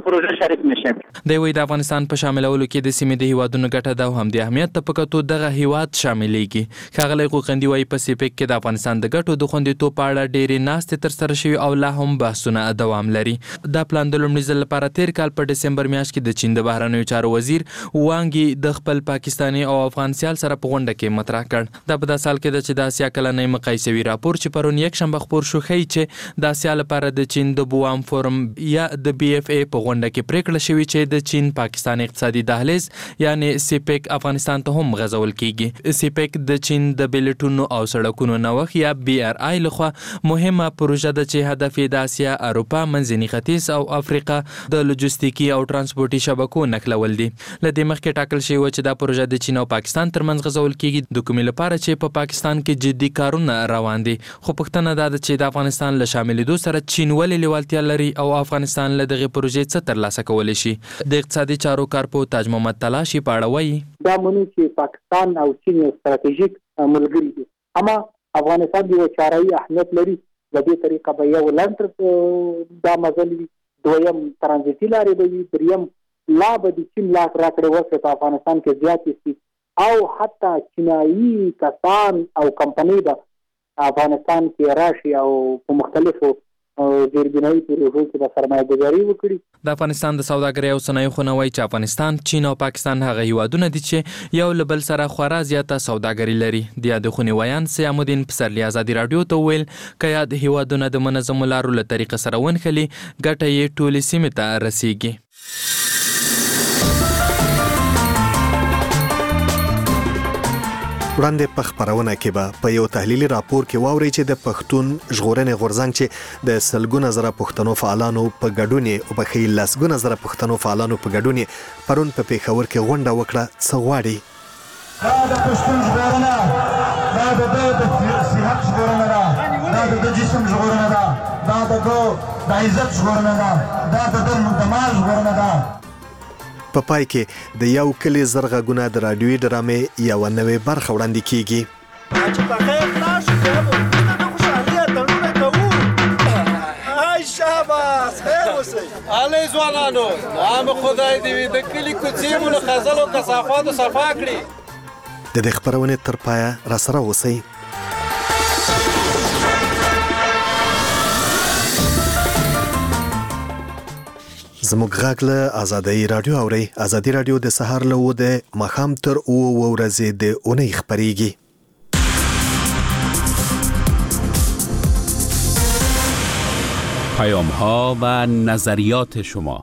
S11: دوی وایي د افغانستان په شاملولو کې د سیمې د هیوادونو ګټه ده او هم د اهمیت ته په کتو دغه هیواد شاملېږي. ښاغلی قوقندي وایي په سیپیک کې د افغانستان د ګټو د خوندیتوب په اړه ډېرې ناستې ترسره شوي او لا هم بحثونه دوام لري. دا پلان د لومړي ځل لپاره تیر کال په ډسمبر میاشت کې د چین د بهرنیو چارو وزیر وانګي د خپل پاکستاني او افغان سیال سره په غونډه کې مطرح کړ. دا په داسې حال کې ده چې د اسیا کلنۍ مقایسوي راپور چې پرون یکشنبه خپور شو ښیي چې د اسیا لپاره د چین د بوام فورم یا د بی اف ای په غونډه کې پریکړه شوې چې د چین پاکستان اقتصادي دهلیز یعنی سیپیک افغانستان ته هم غځول کیږي. سیپیک د چین د بیلټونو او سړکونو نوښت یا بی آر آی لخوا مهمه پروژه ده چې هدف یې د اسیا، اروپا، منځني ختیځ او افریقا د لوجستیکي او ترانسپورتي شبکو نښلول دي. له دې مخکې ټاکل شوی و چې دا پروژه د چین او پاکستان ترمنځ غځول کیږي د کومې لپاره چې په پاکستان کې جدي کارونه روان دي. خو پوښتنه دا ده چې د افغانستان له شاملېدو سره چین ولې لیوالتیا لري او افغانستان له دغې پروژې څه ترلاسه کولی شي. د اقتصادي چارو کارپوه تاج محمد تلاشي په اړه وایي
S2: دا منو چې پاکستان او چین یو ستراتیژیک ملګري دي اما افغانستان یو چارایي اهمیت لري. د دې طریقه به یو لنډ دا مزل وي، دویم ترانزیتي لارې به وي، دریم لا به د چین لاس راکړې ورکړې په افغانستان کې زیاتې سي او حتی چینایي کسان او کمپنۍ به افغانستان کې راشي او په مختلفو زیربنایي پروژو کې به سرمایه ګذاري وکړي.
S11: د افغانستان د سوداګرۍ او صنایعو خونه وایي چې افغانستان، چین او پاکستان هغه هیوادونه دي چې یو له بل سره خورا زیاته سوداګري لري. د یادې خونې ویان سیامالدین پسرلي ازادي راډیو ته ویل که یاد هیوادونه د منظمو لارو له طریقې سره ونښلي ګټه یې ټولې سیمې ته رسیږي.
S3: وړاندې په خپرونه کې به په یو تحلیلي راپور کې واورئ چې د پښتون ژغورنې غورځنګ چې د سلګونه زره پښتنو فعالانو په ګډون او په خې لسګونه زره پښتنو فعالانو په ګډون پرون په پیښور کې غونډه وکړه. څه غواړي؟
S15: دا د پښتون ژغورنه، دا د صحت ژغورنه ده، دا د جسم ژغورنه ده، دا د عزت ژغورنه ده، دا د مال ژغورنه ده.
S3: په پای کې د یو کلی زرغونه د رادیوي ډرامې یو نوې برخه وړاندې کیږي.
S16: چې په خیر تاسو ته د خوشحالۍ تړونه کوو. آی شاباس خیر اوسئ.
S17: علي ځوانانو عام خدای دې وي د کلي کوڅې مو له خزل او کثافاتو صفا کړي.
S3: د دې خپرونې تر پایه راسره اوسئ. زموږ غږ له ازادۍ رادیو اورئ. ازادي رادیو د سهار له اوه د ماښام تر اوه ورځې د اونۍ خپریږي.
S18: پیام‌ها و نظریات شما.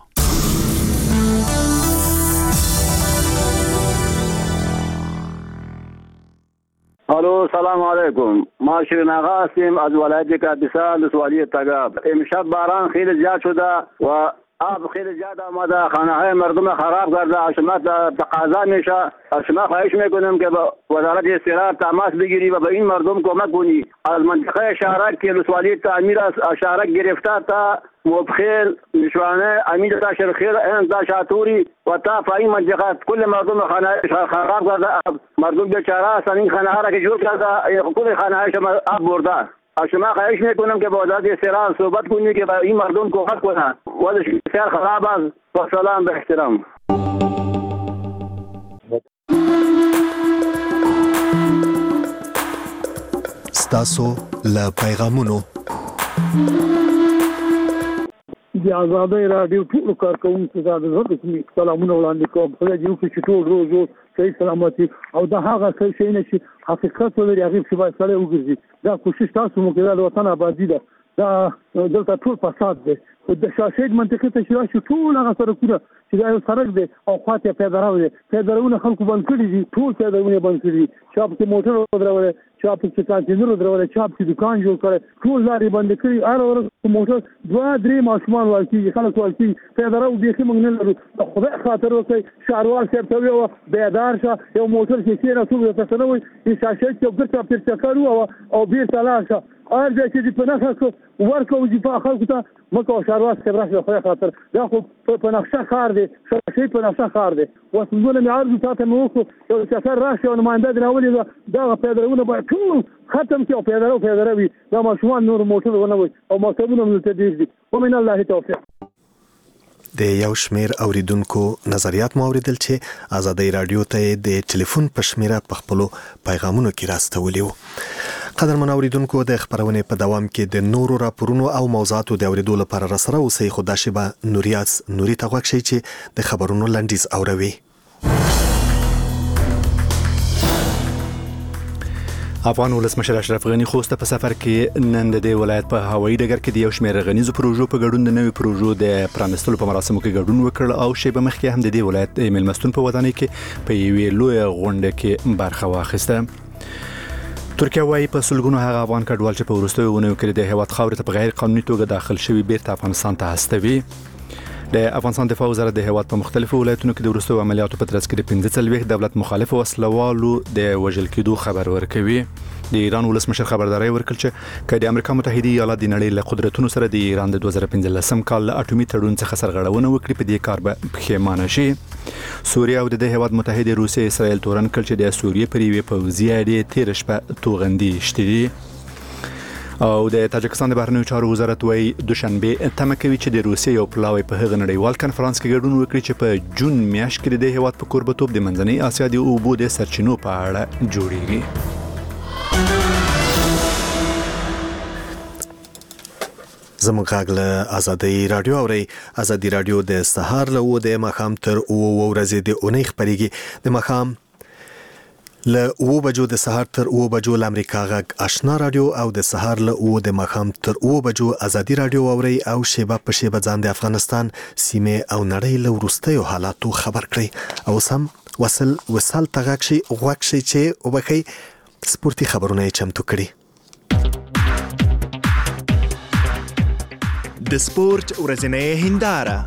S19: الو سلام علیکم. ما شیرین آقا هستیم از ولایت کاپیسا ولسوالی تگاب. امشب باران خیلی زیاد شده و آب خیلی زیاد آمده، خانه های مردم خراب کرده. شما تقاضا میشه، شما خواهش میکنم که با وزارت استقرار تماس بگیری و به این مردم کمک کنی. از منطقه شهرک که ولسوالی تعمیر از شهرک گرفته تا مبخیل، نشوانه، امید تا شرخیل، این تا شاتوری و تا پایین منطقه کل مردم خانه خراب کرده. مردم بیچاره هستند. این خانه ها را که جور کرده کل خانه های شما آب برده. شما خواهش میکنم که با وزارت استقرار صحبت کنی که با این مردم کمک کنن. وضعش بسیار خراب است. و سلام به احترام.
S3: ستاسو له پیغامونو
S20: د آزادۍ راډیو ټول کارکونکو ته د زړه سلامونه وړاندې کوم. خدای دې وکړي چې ټول روز روز صحیح سلامتي او د هغه څه شي نه چې حقیقت ولري هغه چې باید سره وګرځي. دا کوشش تاسو مو کې د وطن آبادی ده. دا دلته ټول فساد دی. د شاشید منطقې ته چې راشي ټول هغه سرکونه چې دا یو سرک دی او خواته پیدراو دی، پیدراونه خلکو بند کړي دي، ټول پیدراونه بند کړي دي. چا په موټر ودرول، چا په کانتینر ودرول، چا په دکان جوړ کړي، ټول لارې بند کړي. هر ورځ موټر دوه درې ماشومان ورکیږي، خلک ورکیږي. پیدراو بیخي موږ نه لرو. د خدای خاطر وکړئ شهروال صاحب ته ویو بیدار شه، یو موټر چې کېنه ټول ته نه وي چې شاشید چې ګرځا پرچا کړو او بیر تلاشه ار دې چې په نخښه ورکو چې په خلکو ته مکو شهروال صاحب راځي خو خاطر دا خو په نقشه خار دی، شاشید په نقشه خار دی. وسمونه مې عرض تاسو مو کو یو سفر راشي او نماینده دراولي دا پیدرونه به ټول ختم کې او پیدرو پیدروي دا ماشومان نور موټر ونه وي او مکتبونه ملته دي. ومن الله توفیق.
S3: د یو شمیر اوریدونکو نظریات مو اوریدل چې آزادۍ رادیو ته د ټلیفون په شمیره په خپل پیغامونو کې راستولیو. قدرمن اوریدونکو د خبرونه په دوام کې د نورو راپورونو او موضوعاتو د اوریدو لپاره را سره اوسئ. خو دا شیبه نوریاس نوري ته غوښ شي چې د خبرونو لنډیز اوروي.
S1: افغان ولسمشر اشرف غنی خوسته په سفر کې نن د ولایت په هوایي ډګر کې د یو شمېر غنیزو پروژو په ګډون د نوي پروژو د پرانستلو په مراسمو کې ګډون وکړ او شیبه مخکې هم د دې ولایت مېلمستون په ودانۍ کې په یوې لویه غونډه کې برخه واخیسته. ترکیه وايي په سلګونو هغه افغان کډوال چې په وروستیو ونیو کې د هیواد خاورې ته په غیر قانوني توګه داخل شوي بیرته افغانستان ته هستوي. د افغانستان دفاع وزارت د هیواد په مختلفو ولایتونو کې د وروستیو عملیاتو په ترڅ کې د پنځه څلوېښت دولت مخالف وسلوالو د وژل کېدو خبر ورکوي. د ایران ولسمشر خبرداري ورکړ چې که د امریکا متحده ایالات د نړۍ له قدرتونو سره د ایران د دوه زره پنځلسم کال له اټومي تړون څخه سرغړونه وکړي په دې کار به پښیمانه شي. سوریه او د هیواد متحده روسیې اسرائیل تورن کړ چې د سوریې پر یوې پوځي اډې تیر شپه توغندي شته دي. او د تاجکستان د بهرنیو چارو وزارت وايي دوشنبه تمه کوي چې د روسیې یو پلاوی په هغه نړیوال کنفرانس کې ګډون وکړي چې په جون میاشت کې د هیواد په کوربتوب د منځنۍ اسیا د اوبو د سرچینو په اړه جوړیږي.
S3: زموږ غږ له آزادۍ رادیو اوري. آزادۍ رادیو د سهار له و د مخام تر او ورځې د اونۍ خبريږي. د مخام له او بجو د سهار تر او بجو ل امریکا غږ آشنا رادیو او د سهار له او د مخام تر او بجو آزادۍ رادیو اوري او شیبه په شیبه ځان د افغانستان سیمه او نړۍ له ورستیو حالاتو خبر کړي. او سم وصل وصل تغاک شي غوښ شي چې وبخي سپورتي خبرونه چمتو کړي.
S10: د سپورت ورځنۍ هنداره.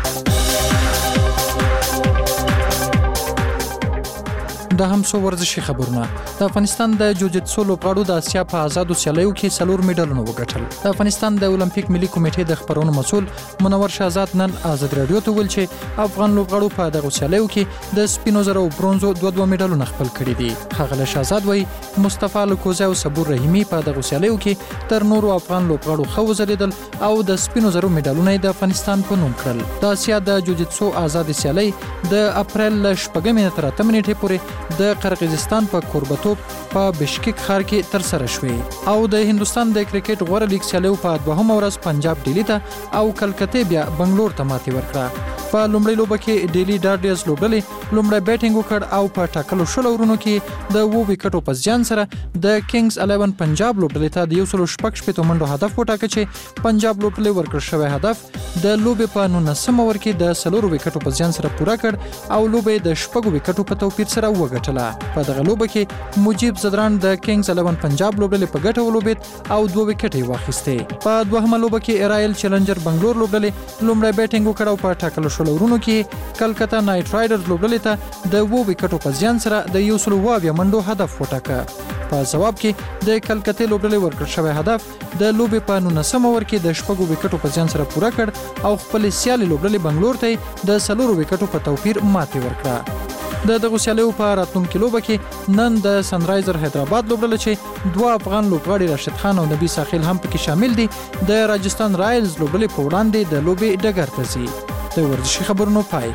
S21: د هم څو ورزشي خبرونه. د افغانستان د جوجیتسو لوبغاړو د اسیا په آزادو سیالیو کې څلور میډالونه وګټل. د افغانستان د اولمپیک ملي کمیټې د خبرونو مسؤل منور شهزاد نن آزاد رادیو ته ویل چې افغان لوبغاړو په دغه سیالیو کې د سپینو زرو او برونزو دوه دوه میډالونه خپل کړي دي. ښاغلی شهزاد وایي مصطفی لکوزی او صبور رحیمي په دغه سیالیو کې تر نورو افغان لوبغاړو ښه وځلیدل او د سپینو زرو میډالونه د افغانستان په نوم کړل. د اسیا د جوجیتسو آزاد سیالي د اپریل شپږمې تر اتمې نیټې پورې د قرقیزستان په کوربتوب په بشکک ښار کې تر سره شوې او د هندستان د کرکټ غوړه لیګ سیالیو په دوهمه ورځ پنجاب ډیلی ته او کلکته بیا بنگلور ته ماتې ورکړه. په لومړۍ لوبه کې ډیلی ډارډیز لوبډلې لومړی بیټینګ وکړ او په ټاکلو شل اورونو کې د اوو وکټو په زیان سره د کینګز الیون پنجاب لوبډلې ته د یو سل شپږ شپېتو منډو هدف وټاکه چې پنجاب لوبډلې ورکړ شوی هدف د لوبې په نولسمه اوور کې د څلورو وکټو په زیان سره پوره کړ او لوبې د شپږو وکټو په توپیر سره وګټله. وګټله. په دغه لوبه کې مجيب زدران د کینګز الیون پنجاب لوبډلې په ګټه ولوبېد او دوه وکټې واخیستې. په دوهمه لوبه کې رایل چیلنجر بنگلور لوبډلې لومړی بیټینګ وکړ او په ټاکلو شلو ورونو کې کلکتا نایټ رایډرز لوبډلې ته د اوو وکټو په زیان سره د یو سل اووه منډو هدف وټاکه. په جواب کې د کلکتې لوبډلې ورکړ شوی هدف د لوبې په نولسمه اوور کې د شپږو وکټو په زیان سره پوره کړ او خپل سیالي لوبډلې بنگلور ته د څلورو وکټو په توپیر ماتې ورکړه. د دغه سیالیو په راتلونکي لوبه کې نن د سنرایزر حیدرآباد لوبډله چې دوه افغان لوبغاړي راشد خان او نبی ساخیل هم پکې شامل دي د راجستان رایلز لوبډلې په وړاندې د لوبې ډګر ته ځي. د ورزشي خبرونو پای.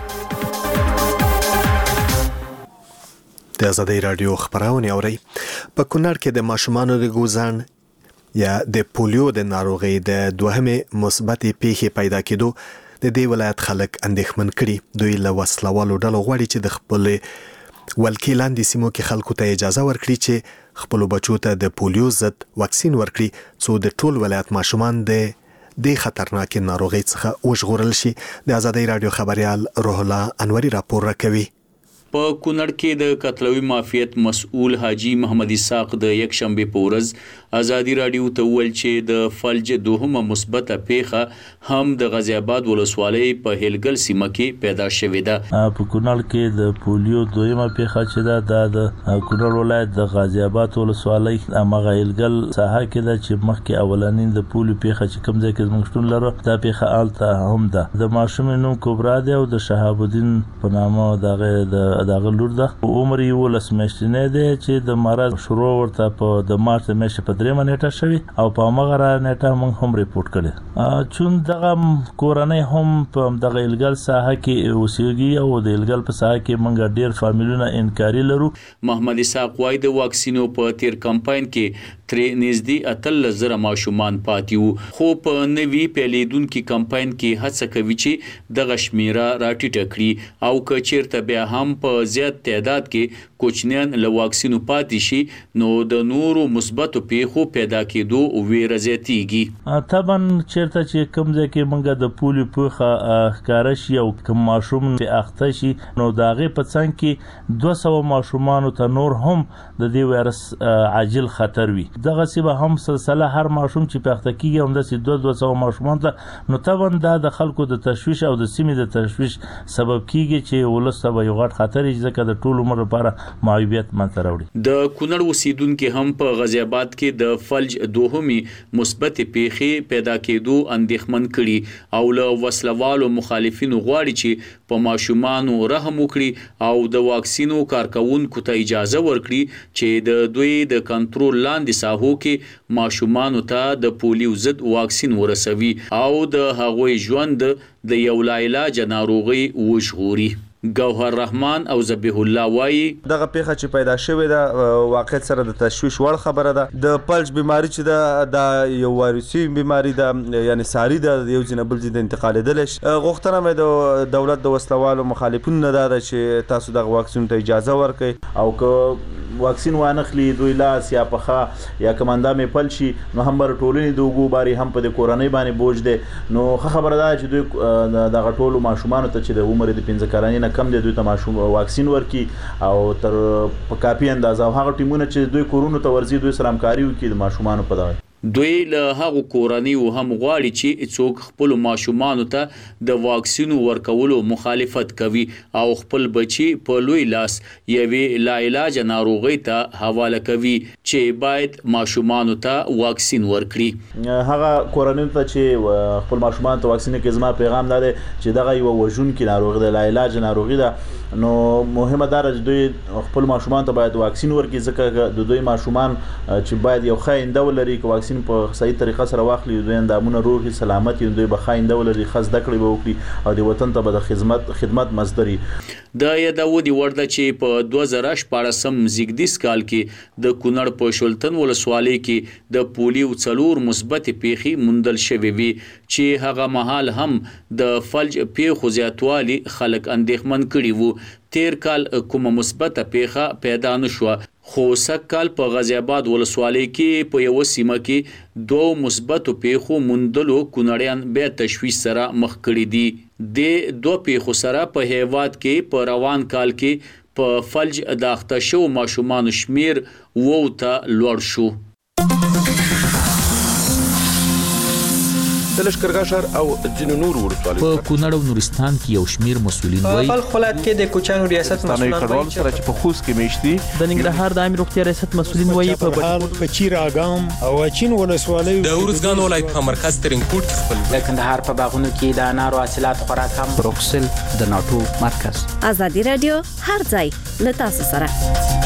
S3: د آزادۍ رادیو خبرونه اوري. په کونړ کې د ماشومانو د ګوزان یا د پولیو د ناروغۍ د دوهمه مثبت پیښې پیدا کېدو د دې ولایت خلک اندېښمن کړي. دوی له وسلوالو ډلو غواړي چې د خپل ولکې لاندې سیمو کې خلکو ته اجازه ورکړي چې خپل بچو ته د پولیو ضد واکسین ورکړي څو د ټول ولایت ماشومان د د خطرناک ناروغۍ څخه وژغورل شي. د آزادۍ رادیو خبريال روح الله انوري راپور راکوي.
S4: په کونړ کې د قتلوي مافیت مسؤل حاجی محمد اسحاق د یک شنبه په ورځ آزادي رادیو ته ویل چې د فلج دوهمه مثبته پیښه هم د غازی آباد ولسوالۍ په هلګل سیمه کې پیدا شوې ده.
S5: په کونړ کې د پولیو دویمه پیښه چې ده د کونړ ولایت د غازی آباد ولسوالۍ امغه هلګل ساحه کې ده چې مخکې اولنین د پولیو پیښه چې کوم ځای کې زموږ شتون لرو دا پیښه آلته هم ده. د ماشوم نوم کبرا دی او د شهاب الدین په نامه دغه د دغه لور ده. عمر یې ولس میاشتنې دی چې د مرض شروع ورته په د مارچ میاشتې په درېمه نیټه شوی او په هغه نیټه موږ هم ریپورت کړی. چون دغه کورنۍ هم په دغه الګل ساحه کې اوسېږي او د الګل په ساحه کې موږ ډېر فامیلونه انکاري لرو.
S4: محمد اسحاق وايي د واکسینو په تیر کمپاین کې ترې نږدې اتل زره ماشومان پاتې وو خو په نوي پیلیدونکو کمپاین کې هڅه کوي چې دغه شمیره راټیټه کړي او که چیرته بیا هم په زیات تعداد کې کوچنیان له واکسینو پاتې شي نو د نورو مثبتو پیښو پیدا کېدو ویره زیاتېږي.
S5: طبعا چیرته چې کوم ځای کې موږ د پولیو پیښه ښکاره شي او کوم ماشوم چې اخته شي نو د هغې په څنګ کې دوه سوه ماشومانو ته نور هم د دې وایرس عاجل خطر وي. دغسې به هم سلسله هر ماشوم چې په اخته کېږي همداسې دوه دوه سوه ماشومان ته نو طبعا دا د خلکو د تشویش او د سیمې د تشویش سبب کېږي چې ولس ته به یو غټ خطر یې ځکه د ټول عمر لپاره معیوبیت منځته راوړي.
S4: د کونړ اوسیدونکو هم په غازی آباد کې د فلج دوهمي مثبت پیښې پیدا کېدو اندېښمن کړي او له وسلوالو مخالفینو غواړي چې په ماشومانو رحم وکړي او د واکسینو کارکونکو ته اجازه ورکړي چې د دوی د کنټرول لاندې ساحو کې ماشومانو ته د پولیو ضد واکسین ورسوي او د هغوی ژوند د یو لا علاج ناروغي وژغوري. گوهر رحمان او ذبیح الله وایي
S22: دغه پیښه چې پیدا شوې ده واقع سره د تشویش وړ خبره ده. د پلج بیماری چې ده د یو وایروسي بیماری ده یعنی ساري ده یو ځینې بل ځای ته انتقالېدلی شي. غوښتنه مې د دولت د وسلوالو مخالفینو نه دا ده چې تاسو دغه واکسین ته اجازه ورکړئ او که واکسین وانخلي دوی لاس یا پښه یا کماندا مې پل شي نو هم بر ټولنې د اوږو باري هم په د کورنۍ باندې بوج دی. نو ښه خبره ده چې دوی دغه ټولو ماشومانو ته چې د عمر د پنځه کلنۍ نه کم دی دوی ته ماشوم واکسین ورکي او تر په کافي اندازه هغه ټیمونه چې دوی کورونو ته ورځي دوی سره همکاري وکړي د ماشومانو په دغه.
S4: دوی له هغو کورنیو هم غواړي چې څوک خپل ماشومانو ته د واکسینو ورکولو مخالفت کوي او خپل بچي په لوی لاس یوې لا علاج ناروغۍ ته حواله کوي چې باید ماشومانو ته واکسین ورکړي.
S22: هغه کورنیو ته چې خپل ماشومان ته واکسین کې زما پیغام دا دی چې دغه یو وژونکې ناروغي ده، لا علاج ناروغي ده. نو مهمه دا ده چې دوی خپل ماشومان ته باید واکسین ورکړي ځکه د دوی ماشومان چې باید یو ښه آینده ولري که واکسین په صحیح طریقه سره واخلي دوی اندامونه روغ سلامت وي دوی به ښه آینده ولري ښه زده کړې به وکړي او د وطن ته به د خدمت خدمت مصدر وي.
S4: د یادودي ورده چې په دوه زره شپاړسم زیږدیز کال کې د کونړ په شولتن ولسوالۍ کې د پولیو څلور مثبت پیښې موندل شوې وي چې هغه مهال هم د فلج پیښو زیاتوالي خلک اندېښمن کړي وو. تیر کال کومه مثبت پیښه پیدا نشوه خو سکهال په غازی آباد ولسوالۍ کې په یو سیمه کې دوه مثبت پیښو موندلو کونړیان به تشویش سره مخ کړي دي. د دوه پیښو سره په هیواد کې په روان کال کې په فلج د اخته شو ماشومان شمیر وو ته لوړ شو.
S7: د لشکرګاه ښار او ځینو نورو ولسوالیو
S9: په کونړ او نورستان کې یو شمیر مسؤلین وایي
S23: په خپل کې د کوچانو ریاست مسؤلین
S7: وایي چې په خوست کې میشتي
S23: د ننګرهار د عامه روغتیا ریاست مسؤلین وایي په
S24: بهار په چیر اګام او چین ولسوالیو
S25: د ورزګان ولایت په مرکز ترینکوټ خپل
S26: د کندهار په باغونو کې د انارو حاصلات خوراک هم
S27: بروکسل د ناتو مرکز.
S14: ازادي رادیو هر ځای له تاسو سره.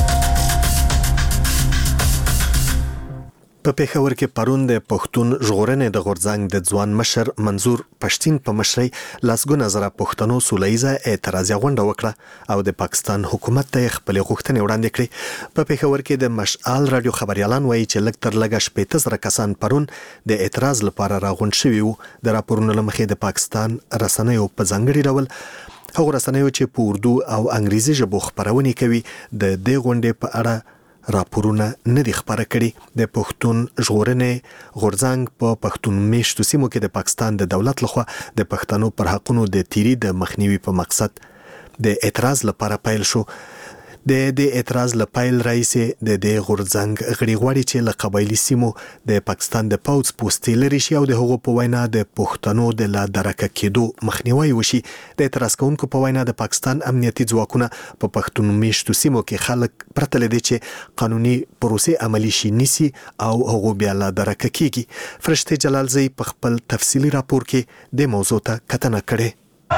S3: په پیښور کې پرون د پښتون ژغورنې د غورځنګ د ځوان مشر منظور پښتين په مشرۍ لاسګونه زره پښتنو سولهیزه اعتراضي غونډه وکړه او د پاکستان حکومت ته خپل غوښتنې وړاندې کړې. په پیښور کې د مشعل رادیو خبريالان وایي چې لږ تر لږه شپږ زره کسان پرون د اعتراض لپاره راغونډ شوي وو. د راپورونو لمخې د پاکستان رسنیو په ځانګړي ډول هغه رسنیو چې په اردو او انګریزي ژبه خبرونه کوي د دې غونډې په اړه راپورونه نه دي خبره کړي. د پښتون ژغورنې غورځنګ په پښتون میشتو سیمو کې د پاکستان د دولت لخوا د پښتنو پر حقونو د تیری د مخنیوي په مقصد د اعتراض لپاره پیل شو. د دې اعتراض لپاره رئیس د دې غورځنګ غړي غواړي چې له قبایلی سیمو د پاکستان د پوز پوسټ لري شي او د هغو په وینا د پښتنو د لا درکه کېدو مخنیوي وشي. د اعتراض کوونکو په وینا د پاکستان امنیتي ځواکونه په پښتون میشتو سیمو کې خلک پرته لدی چې قانوني پروسې عملی شي نيسي او هغه بیا لا درکه کیږي. فرشته جلالزی په خپل تفصیلی راپور کې د موضوع ته کتنه کړې.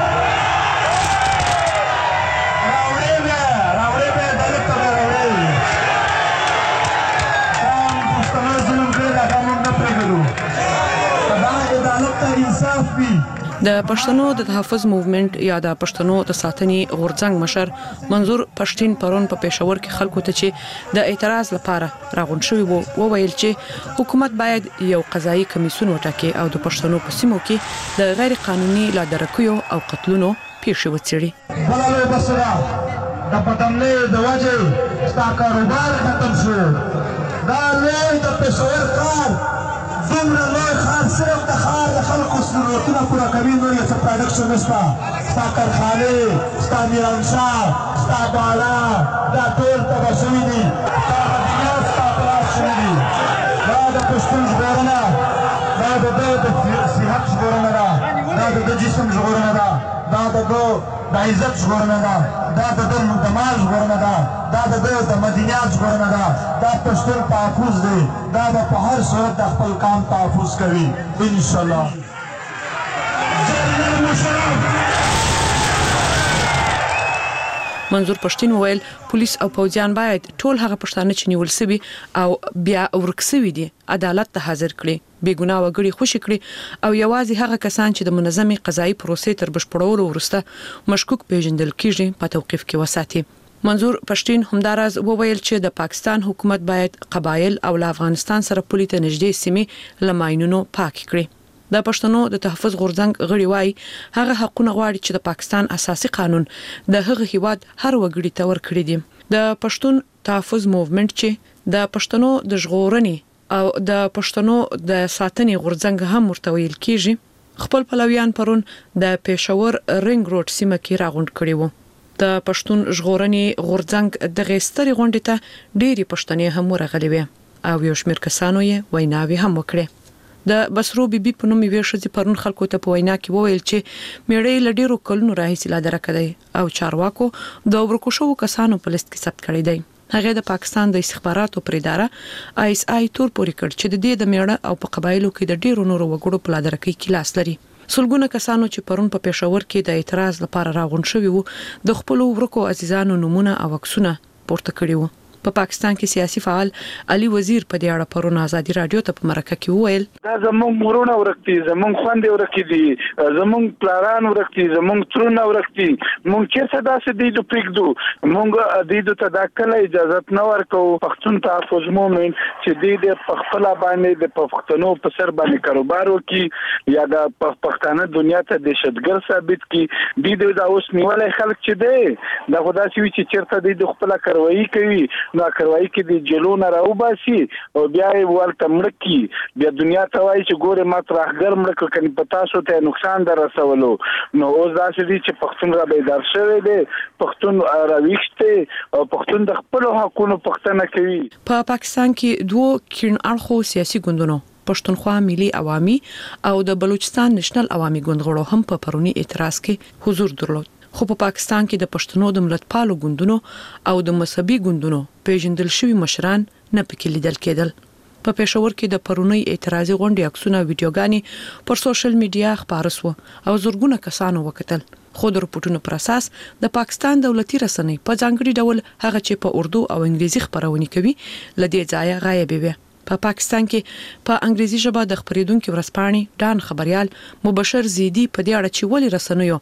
S28: د پښتنو د تحفظ موومېنټ یا د پښتنو د ساتنې غورځنګ مشر منظور پښتين پرون په پېښور کې خلکو ته چې د اعتراض لپاره راغونډ شوی وو وویل چې حکومت باید یو قضایي کمیسیون وټاکي او د پښتنو په سیمو کې د غیر قانوني لادرکیو او قتلونو پیښې وڅېړي.
S15: بلالو بسرا د پټنلې د وجه ستا کاروبار ختم شو. دا لوی د پېښور کار څومره لوی خار صرف د خار د خلکو ضرورتونه پوره کوي. نور یې څه پروډکشن نشته. ستا کارخانې ستا میرانشاه ستا بالا دا ټول تباه شوي دي. ستا مدینه ستا پلاس شوي دي. دا د پښتون ژغورنه دا د ده د صحت ژغورنه ده. دا د ده جسم ژغورنه ده. دا د ده د عزت ژغورنه ده. دا د ده د مال ژغورنه ده. دا د ده د مدینات ژغورنه ده. دا پښتون تحفظ دی. دا به په هر صورت د خپل قام تحفظ کوي انشاءالله.
S28: منظور پښتين وویل پولیس او پوځیان باید ټول هغه پښتانه چې نیول شوي او بیا ورک شوي دي عدالت ته حاضر کړي، بې ګناه وګړي خوشي کړي او یوازې هغه کسان چې د منظمې قضایي پروسې تر بشپړولو وروسته مشکوک پیژندل کیږي په توقیف کې وساتي. منظور پښتين همداراز وویل چې د پاکستان حکومت باید قبایل او افغانستان سره پولي ته نږدې سیمې لماینونو پاک کړي. د پښتنو د تحفظ غورځنګ غړي وایي هغه حقونه غواړي چې د پاکستان اساسي قانون د هغه هیواد هر وګړي ته ورکړي دي. د پښتون تحفظ موومېنټ چې د پښتنو د ژغورنې او د پښتنو د ساتنې غورځنګ هم ورته ویل کیږي خپل پلویان پرون د پېښور رنګ روډ سیمه کې راغونډ کړي وو. د پښتون ژغورنې غورځنګ د غستري غونډې ته ډېری پښتنې هم ورغلي وي او یو شمېر کسانو یې ویناوي هم وکړي. د بسرو بیبي په نوم یې شذې پرون خلکو ته په وینا کې وویل چې میړې لډیرو کلونو راهیسې لا درکه دی او چارواکو د ورکو شوو کسانو په لیست کې ثبت کړی دی. هغه د پاکستان د استخباراتو پر اداره آی اس آی تور پورې کړ چې د دې د میړه او په قبایلو کې د ډیرو نورو وګړو په لادرکې کې لاس لري. سلګونه کسانو چې پرون په پېښور کې د اعتراض لپاره راغونډ شوي وو د خپل ورکو عزیزانو نمونه او عکسونه پورته کړي وو. په پاکستان کې سیاسي فعال علي وزیر په دې اړه پرون ازادي رادیو ته په مرکه کې وویل
S29: دا زموږ مورونه ورکتي زموږ خوندې ورکې دي زموږ پلاران ورکتي زموږ ترونه ورکتي مونږ چیرته داسې دي د پریږدو مونږ دې ته دا کله اجازه نه ورکو. پښتون تحفظ موومېنټ چې دې د پخپل باندې د پښتنو په سر باندې کاروبار وکي یا د پښتانه دنیا ته دهشتګر ثابت کی دې د اوس نیولای خلک چې دی دا خدای چې چیرته دې د خپل کاروایی کوي نو کاروایی کې د جلونه راوباسي او بیا یې ورته مړکی بیا دنیا ته وایي چې ګوره ما ترهګر مړک کني پتا سو ته نقصان در رسولو نو اوس داسې دي چې پښتون را بیدار شوی دی پښتون راويشته او پښتون د خپل حقونو پښتنه کوي.
S28: په پاکستان کې دوه کین اړخو سیاسي ګوندونو پښتونخوا ملي عوامي او د بلوچستان نېشنل عوامي ګوند غړو هم په پرونی اعتراض کې حضور درلود. خو په پاکستان کې د پښتنو د ملتپالو ګوندونو او د مذهبي ګوندونو پیژندل شوی مشران نه پکې لیدل کېدل. په پېښور کې د پرونی اعتراضي غونډې عکسونه ویډیوګانې پر سوشل میډیا خپاره شو او زورګونه کسانو وکتل. خو د رپورټونو پر اساس د پاکستان دولتي رسنۍ په ځانګړي ډول هغه چې په اردو او انګلیزي خبرونه کوي لدې ځای غایب وي. په پا پاکستان کې په انګلیزي ژبه د خبرېدونکو ورسپانې ډان خبريال مبشر زیدی په دې اړه چې ولې رسنیو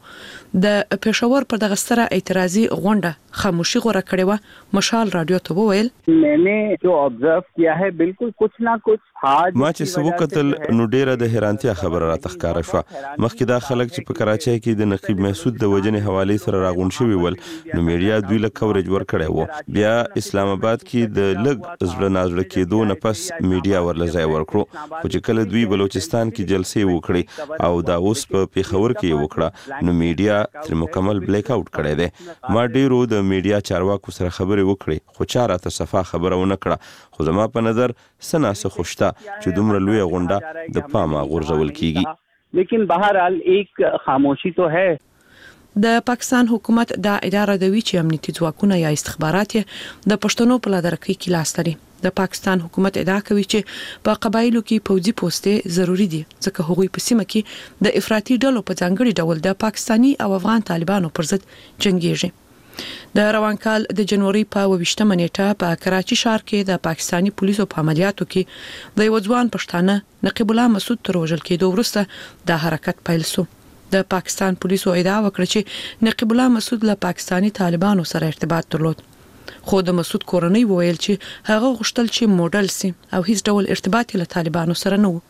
S28: د پېښور پر دغه ستره اعتراضي غونډه خاموشي غوړه کړې و مشال رادیو ته وویل
S2: मैंने जो ऑब्जर्व किया है बिल्कुल कुछ ना कुछ
S22: ما چې سبو قتل نو ډیره د حیرانتیا خبره را تخکاره شو. مخکې دا خلک چې په کراچۍ کې د نقیب محسود د وجنې حواله سره راغون شوی ول نو میډیا دوی له کورج ور کړی وو. بیا اسلام آباد کې د لګ زړه نازړه کېدو نه پس میډیا ورله ځای ورکړو خو چې کله دوی بلوچستان کې جلسې وکړي او دا اوس په پیښور کې وکړه نو میډیا تر مکمل بلیک اوټ کړی دی. ما ډیرو د میډیا چارواکو سره خبرې وکړې خو چاره ته صفه خبره ونه کړه. خو زما په نظر سناسه خوشته چې دومره لوی غونډه د پامه غورځول کیږي.
S2: لیکن بهرحال ایک خاموشی تو ہے.
S28: د پاکستان حکومت دا اداره دوی چې امنیتي ځواکونه یا استخبارات د پښتنو په لادرکۍ کې لاس لري. د پاکستان حکومت ادعا کوي چې په قبایلو کې پوځي پوسټې ضروری دي ځکه هغوی په سیمه کې د افراطي ډلو په ځانګړي ډول د پاکستانی او افغان طالبانو پر ضد جنگيږي. د روان کال د جنوري په ویشتمه نیټه په کراچي ښار کې د پاکستانی پولیسو په عملیاتو کې د یو ځوان پښتانه نقیب الله مسعود تر وژل کېدو وروسته د حرکت پیل شو. د پاکستان پولیسو ادعا وکړه چې نقیب الله مسعود له پاکستانی طالبانو سره ارتباط درلود. خو د مسعود کورنۍ وویل چې هغه غوښتل چې موډل سي او هیڅ ډول ارتباط له طالبانو سره نه و.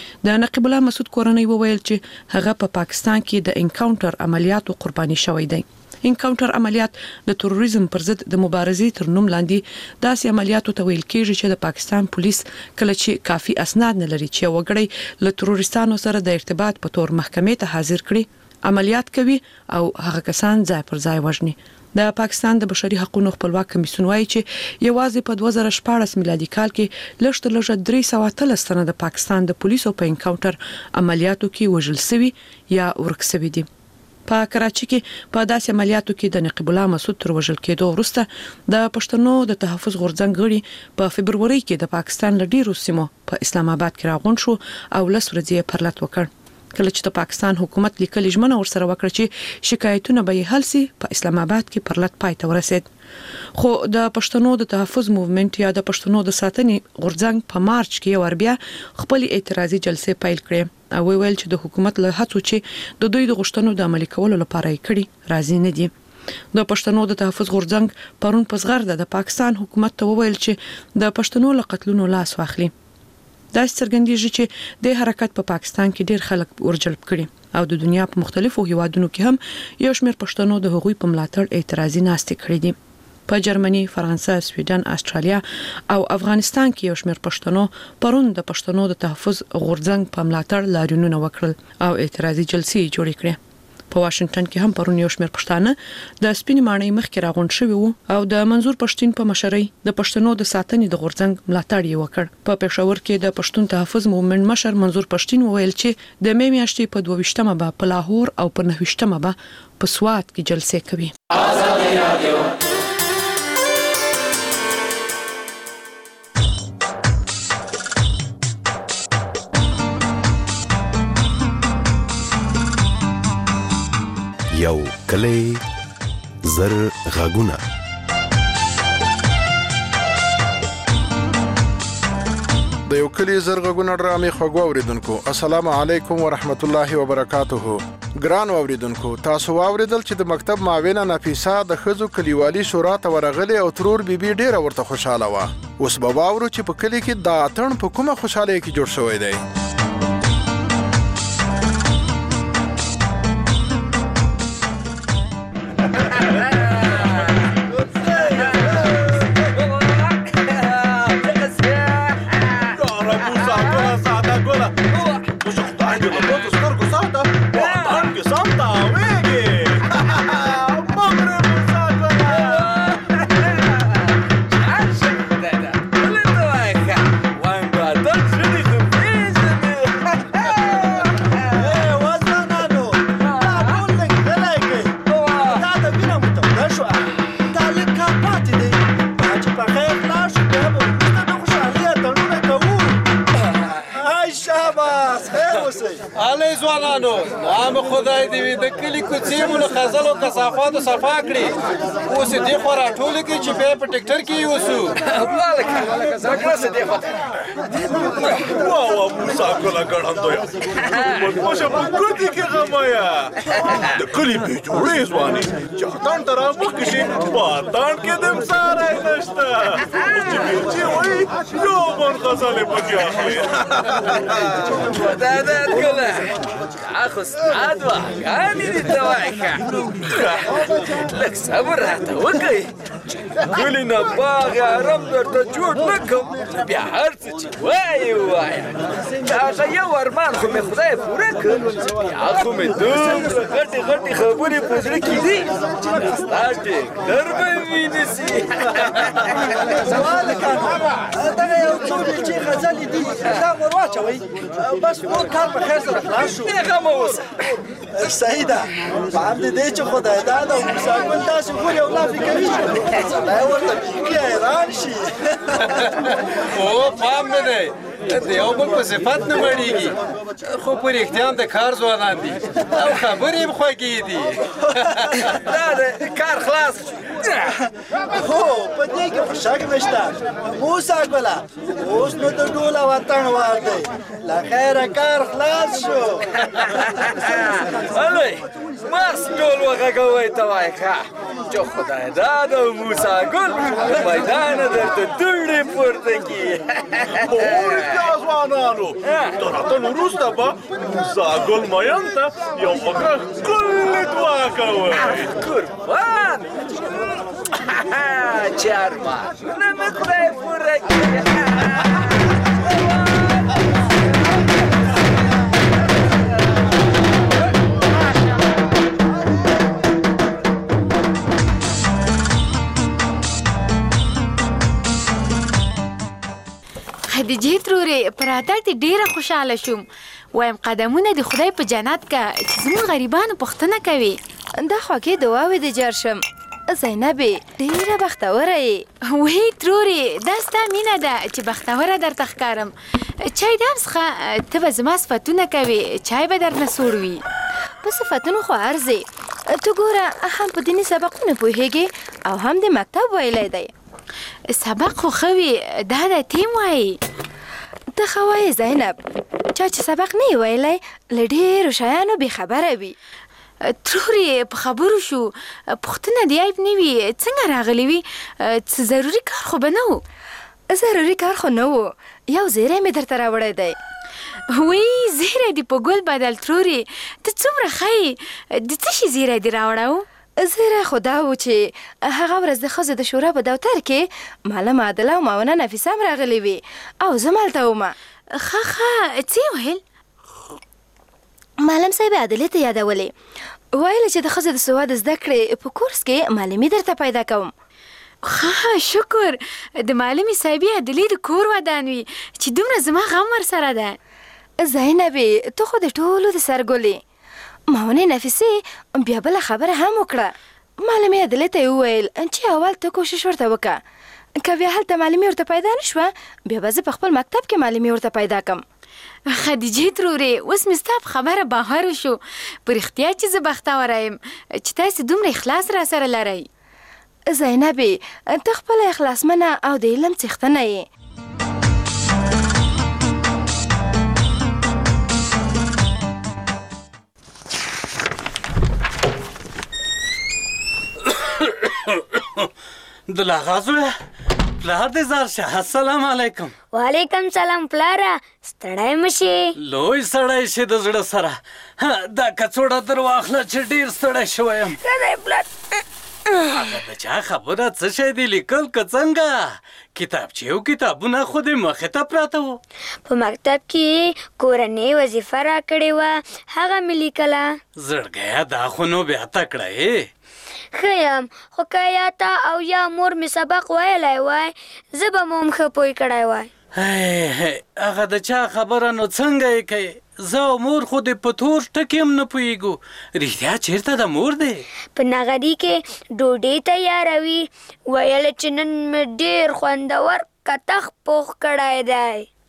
S28: د نقیب الله مسعود کورنۍ وویل چې هغه په پاکستان کې د انکاونټر عملیاتو قرباني شوی دی. انکاونټر عملیات د تروریزم پر ضد د مبارزې تر نوم لاندې داسې عملیاتو ته ویل کېږي چې د پاکستان پولیس کله چې کافي اسناد نه لري چې وګړي له تروریستانو سره د ارتباط په تور محکمې ته حاضر کړي عملیات کوي او هغه کسان ځای پر ځای وژني. د پاکستان د بشري حقوقو خپلواک کمیسیون وايي چې یوازې په دوه زره شپاړس میلادي کال کې لږ تر لږه درې سوه اتلس تنه د پاکستان د پولیسو په انکاونټر عملیاتو کې وژل شوي یا ورک شوي دي. په کراچي کې په داسې عملیاتو کې د نقیب الله مسعود تر وژل کېدو وروسته د پښتنو د تحفظ غورځنګ غړي په فبروري کې د پاکستان له ډیرو سیمو په اسلام آباد کې راغون شو او لس ورځې پرلط وکړ. کله چې د پاکستان حکومت لیکلي ژمنه ورسره وکړه چې شکایتونه به یې حل شي په اسلام آباد کې پرلط پای ته ورسید. خو د پښتنو د تحفظ موومېنټ یا د پښتنو د ساتنې غورځنګ په مارچ کې وربیا خپل اعتراضي جلسې پیل کړې او ویل چې د حکومت له هڅو چې د دوی د غوښتنو د عملي کولو لپاره یې کړي راضي نه دي. د پښتنو د تحفظ غورځنګ پرون په زغرده د پاکستان حکومت ته وویل چې د پښتنو له قتلونو لاس واخلي. دا څرګندېږي چې د حرکت په پا پاکستان کې ډېر خلک ورجلب کړي او د دنیا په مختلفو هیوادونو کې هم یو شمېر پښتنو د هغوی په ملاتړ اعتراضي ناستې کړې دي. په جرمني، فرانسه، سویډن، استرالیا او افغانستان کې یو شمېر پښتنو پرون د پښتنو د تحفظ غورځنګ په ملاتړ لاریونونه وکړل او اعتراضي جلسې جوړې کړې. په واشنگټن کې هم پرون یو شمېر پښتانه د سپینې ماڼۍ مخکې راغونډ شوي وو او د منظور پښتين په مشرۍ د پښتنو د ساتنې د غورځنګ ملاتړ یې وکړ. په پېښور کې د پښتون تحفظ موومېنټ مشر منظور پښتين وویل چې د مې میاشتې په دوه ویشتمه به په لاهور او په نهه ویشتمه به په سوات کې جلسې کوي. آزادي رادیو
S6: یو کلی زر غاګونه
S8: د یو کلی زر غاګونه ډرامې خوږو اوریدونکو السلام علیکم ورحمت الله وبرکاته. ګران اوریدونکو تاسو واوریدل چې د مکتب معاونه نفیسه د خزو کلیوالي شورا ته ورغلي او ترور بیبي ډیره ورته خوشاله و. اوس به واورو چې په کلی کې د اتن په کومه خوشاله کې جوړ شوی دی.
S1: خدای دې وي د کلي کوڅې مو له خزلو کثافاتو صفا کړي اوس یې دې خوا راټولې کړي چې بیا یې په ټکټر کې یوسو
S11: واه واه موسی ګله ګړندویه مدموشه په ګوتې کې غمایه د کلي بېجوړې ځوانې چې اتڼ ته رامخکې شي په اتڼ کې د مساری نشته اوس چې بیلچې وایي یو من غزلې پکې اخلي
S12: خدای دې ګله دا خو ستاد وه ګانې دې ته وایي ښه لږ صبر راته وکړئ چې کلي نه باغ حرم درته جوړ نه کړم بیا هر څه چې وایې ووایه د هغه یو ارمان خو مې خدای پوره کړ بیا خو مې دومره غټې غټې خبرې په زړه کې دي چې دا ستا ټیکټر به مې ونیسي
S13: سوال کار دغه یو څو بیلچې غزلې دي دا ور واچوئ بس نور کار په خیر سره خلاص شو
S12: بېغمه اوسه
S13: صحیح ده په همدې دی چې خدای داد او موسی ګل داسې ګوري او لافې کوي سړی ورته بیخي حیران شي
S1: او پام مې دی د یو بل په صفت نه مړېږي خو په رښتیا هم د کار ځوانان دي او خبرې هم خوږې دي
S12: دا د کار خلاص
S13: هو په دې کې خو شک نشته موسی ګله اوس نو د ډول او اتڼ وار دی له خیره کار خلاص شو
S12: هلئ مست ډول وغږوئ ته وایي ښه چې خدای داد او موسی ګل له میدانه درته دوړې پورته کړي
S11: رښتیا ځوانانو تر اتن وروسته به موسی ګل مین ته یو پکه ښکلې دعا کوئ
S12: قربان چې ارمانونه مې خدای پوره کړي
S16: خدیجې ترورې په راتګ دې ډېره خوشحاله شوم وایم قدمونه د خدای په جنت که چې زموږ غریبانو پوښتنه کوي
S17: دا خوږې دعاوې دې جار شم زینبې ډېره بختوره یې
S16: وی ترورې دا ستا مینه ده چې بختوره درته ښکارم چای دې هم څښه ته به زما صفتونه کوې چای به درنه سوړ وي
S17: په صفتونو خو ارزې ته ګوره هم په دیني سبقونه پوهېږې او هم د مکتب ویلی دی
S16: سبق خو ښه وي دا د تیم وایي
S17: ته ښه وایې زینب چا چې سبق نه یې ویلی له ډېرو شیانو بېخبره وي
S16: ترورې په خبرو شو پوښتنه د عیب نه وي څنګه راغلی وي څه ضروري کار خو به نه و
S17: ضروري کار خو نه و یو زیری مې درته راوړی دی
S16: وی زیری دې په ګل بدل ترورې ته څومره ښه یې د څه شي زیری دې راوړی
S17: زیری خو دا و چې هغه ورځ د ښځو د شورا په دفتر کې معلم عادله او معاونه نفیسه هم راغلې وې او زه مالته ومه
S16: ښه ښه څه یې ویل
S17: معلم صاحب عادلې ته یادولې ویله چې د ښځو د سواد زده کړې په کورس کې معلمي درته پیدا کوم
S16: ښه شکر د معلمې صاحبې عادلې د کور ودان وي چې دومره زما غم ورسره ده
S17: زینبې ته خو د ټولو د سر ګلې معاونې نفیسې بیا بله خبره هم وکړه معلمې عادلې ته یې وویل چې اول ته کوشش ورته وکړه که بیا هلته معلمي ورته پیدا نه شوه بیا به زه په خپل مکتب کې معلمي ورته پیدا کړم
S16: خدیجې ترورې اوس مې ستا په خبره باور وشو په رښتیا چې زه بختوره یم چې تاسې دومره اخلاص را سره لرئ
S17: زینبې ته خپله اخلاصمنه او د علم څښتنه یې
S18: د لاغا زویه پلار دې زار شه السلام علیکم
S19: وعلیکم سلام پلاره ستړی مه شې
S18: لوی سړی شې د زړه سره دا کڅوړه در واخله چې ډېر ستړی شوی یم هغه د چا خبره څه شی دی لیکل که څنګه کتابچې او کتابونه خو دې مخې ته پراته وو
S19: په مکتب کې کورنۍ وظیفه راکړې وه هغه مې لیکله
S18: زړګیه دا خو نو بیا تکړه یې
S19: ښه یم خو که یا تا او یا مور مې سبق ویلی وای زه به مو هم ښه پوه کړی وای
S18: هغه د چا خبره نو څنګه یې کوې زه او مور خو دې په تور ټکي هم نه پوهېږو رښتیا چېرته د مور دی
S19: په نغري کې ډوډۍ تیاروي ویل چې نن مې ډېر خوندور کتخ پوخ کړی دی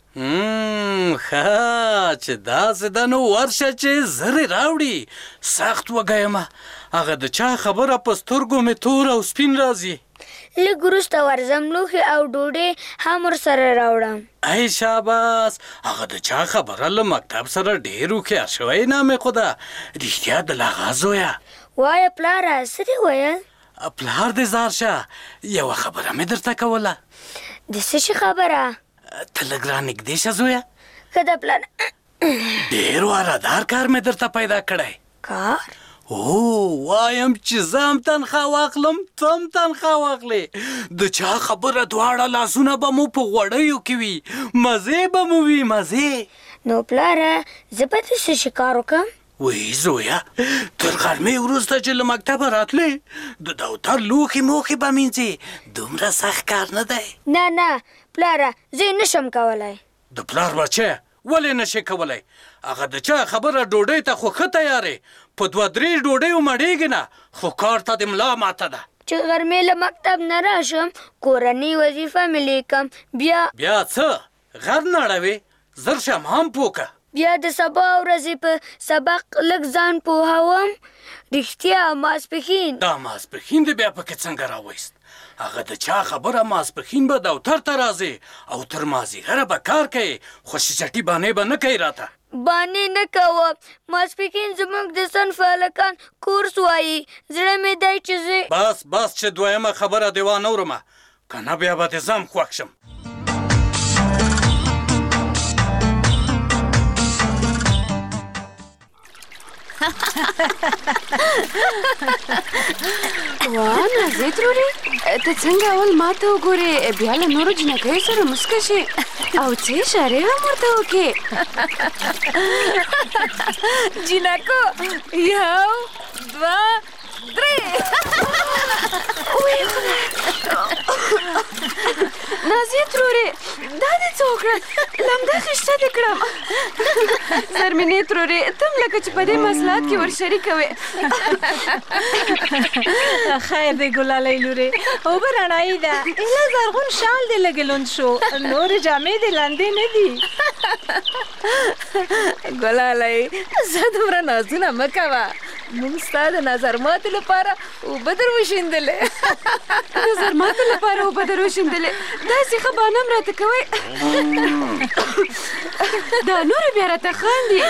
S18: ښه چې داسې ده نو ورشه چې زر یې راوړي. سخت وږی یم. هغه د چا خبره په سترګو مې تور او سپین راځي.
S19: لږ وروسته ورځم لوښي او ډوډۍ هم ورسره راوړم.
S18: ای شاباس. هغه د چا خبره له مکتب سره ډېر هوښیار شوی نامې خو ده. رښتیا د لاغا زویه.
S19: وایه پلاره څه دې ویل؟
S18: پلار دې زار شه. یوه خبره مې درته کوله.
S19: د څه شي خبره؟
S18: ته لږ رانږدې شه زویه.
S19: ښه ده پلار.
S18: ډېر وارادار کار مې درته پیدا کړی.
S19: کار؟
S18: او وایم چې زه هم تنخوا واخلم ته هم تنخوا واخلې. د چا خبره دواړه لاسونه به مو په غوړیو کې وي. مزې به مو وي مزې.
S19: نو پلاره زه به د څه شي کار وکړم؟
S18: وی زویه تر غرمې وروسته چې له مکتبه راتلې د دفتر لوښي موښي به مینځې. دومره سخت کار نه دی.
S19: نه نه پلاره زه یې نشم کولی.
S18: د پلار بچی ولې نشې کولی؟ هغه د چا خبره ډوډۍ ته خو ښه تیارې. په دوه درې ډوډیو مړېږي نه خو کار ته د ملا ماته ده.
S19: چې غرمې له مکتب نه راشم کورنۍ وظیفه مې لیکم بیا
S18: بیا څه غر نه اړوې؟ زر شه هم پوکه.
S19: بیا د سبا ورځې په سبق لږ ځان پوهوم. رښتیا ماسپښین
S18: دا ماسپښین دې بیا پکې څنګه راوایست؟ هغه د چا خبره ماسپښین به دفتر ته راځې او تر مازدیګره به کار کوې. خوشي چټي بانې به نه کوې راته.
S19: بانې نه کوم. ماسپښین زموږ د صنف هلکان کورس وایي. زړه مې دی چې زه
S18: بس بس چې دویمه خبره دې وانه ورمه که نه بیا به دې زه هم خوښ شم.
S17: واه نازې ترورې ته څنګه اول ما ته وګورې بیا له نورو جنکیو سره مسکه شې او څه اشارې هم ورته وکړې.
S16: جنکو یو دوه درې.
S17: وی خدای نازې ترورې دا دې څه وکړل؟ لمده خیشته دې کړم. زرمینې ترورې ته هم لکه چې په دې مسلات کې ورشریکه وې.
S4: خیر دی ګلالۍ لورې اوبه رڼایي ده. ایله زرغون شال دې لږ لوند شو. نورې جامې دې لندې نه دي.
S16: ګلالۍ زه دومره نازونه مه کوه. موږ ستا د نظر ماتې لپاره اوبه در وشیندلې.
S17: نظر ماتې لپاره اوبه در وشیندلې؟ داسې ښه بانه هم راته کوئ. دا نورې بیا راته خاندي.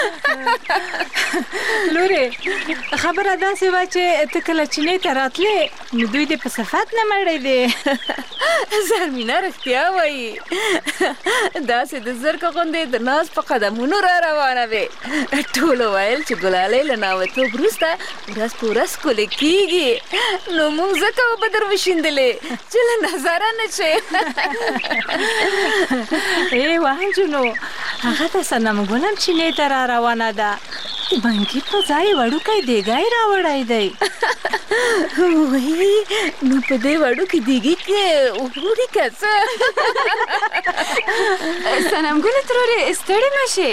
S4: لورې خبره داسې وه چې ته کله چینې ته راتلې نو دوی دې په صفت نه مړی دی.
S16: زرمینه رښتیا وایي. داسې د زرکه غوندې د ناز په قدمونو را روانه وې. ټولو ویل چې ګلالۍ له ناوتوب وروسته ورځ په ورځ ښکلې کېږي. نو موږ ځکه اوبه در وشیندلې چې له نظره نه شې.
S4: ای واه نجونو هغه ته صنم ګل هم چینې ته را روانه ده. د بنګي په ځای وړوکی دیګی راوړی دی.
S16: وایي نو په دې وړوکي دیګي کې وګوري که څه.
S17: صنم ګله ترورې ستړې مه شې.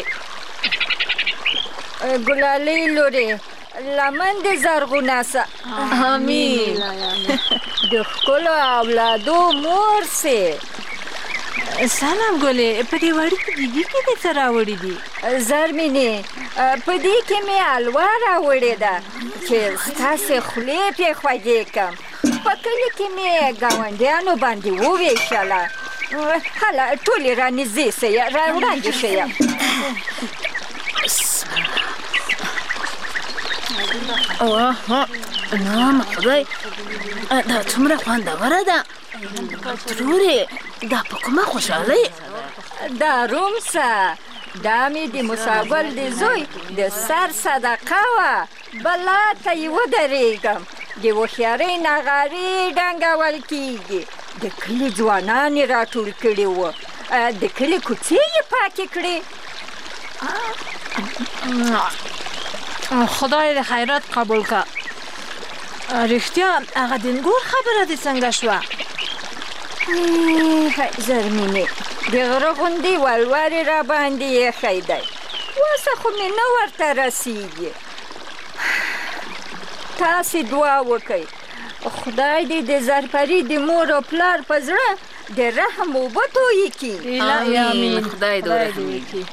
S5: ګلالۍ لورې لمن دې زرغونه سه.
S16: امین.
S5: د ښکلو اولادو مور سې.
S4: سلام ګلې په دې وړوکي دیګي کې دې څه راوړي دي؟
S5: زرمینې په دې کې مې حلوا راوړې ده چې ستاسې خولې پرې خوږې کړم. په کلي کې مې ګاونډیانو باندې وویشله. هله ټولې رانږدې سئ را وړاندې شئ.
S16: نام خدای دا څومره خوندوره ده. ترورې دا په کومه خوشحالۍ؟
S5: دا روم سه. دا مې د موساګل د زوی د سر صدقه وه. بلا ته یې ودرېږم. د هوښیارۍ نغارې ډنګول کېږي. د کلي ځوانان یې راټول کړي وو. د کلي کوڅې یې پاکې کړې.
S4: خدای دې خیرات قبول که. رښتیا هغه دینګور خبره دې څنګه شوه؟
S5: زرمینې د غره غوندې ولورې را باندې ایښی دی. وسه خو مې نه ورته رسیږي. تاسې دعا وکئ خدای دې د زرپري د مور او پلار په زړه د رحم اوبه تویې کړي.
S16: امین. خدای دې ورحم وکړي.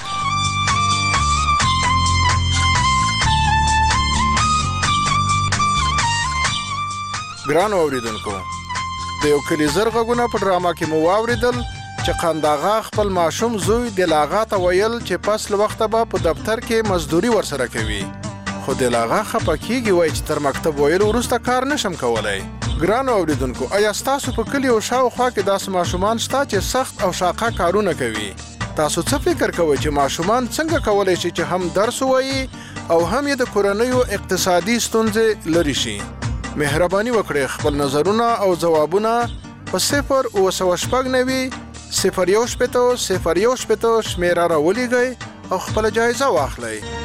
S8: ګرانو اوریدونکو، د یو کلي زر غږونه په ډرامه کې مو واوریدل چې قنداغا خپل ماشوم زوی دلاغا ته ویل چې پس له وخته به په دفتر کې مزدوري ورسره کوي، خو دلاغا خپه کېږي وایي چې تر مکتب ویلو وروسته کار نشم کولی. ګرانو اوریدونکو، آیا ستاسو په کلي او شاوخوا کې داسې ماشومان شته چې سخت او شاقه کارونه کوي؟ تاسو څه فکر کوئ چې ماشومان څنګه کولی شي چې هم درس ووایي او هم یې د کورنیو اقتصادي ستونزې لرې شي؟ مهرباني وکړئ خپل نظرونه او ځوابونه په صفر اوه سوه شپږ نوي صفر یو شپېته صفر یو شپېته شمېره راولېږئ او خپله جایزه واخلئ.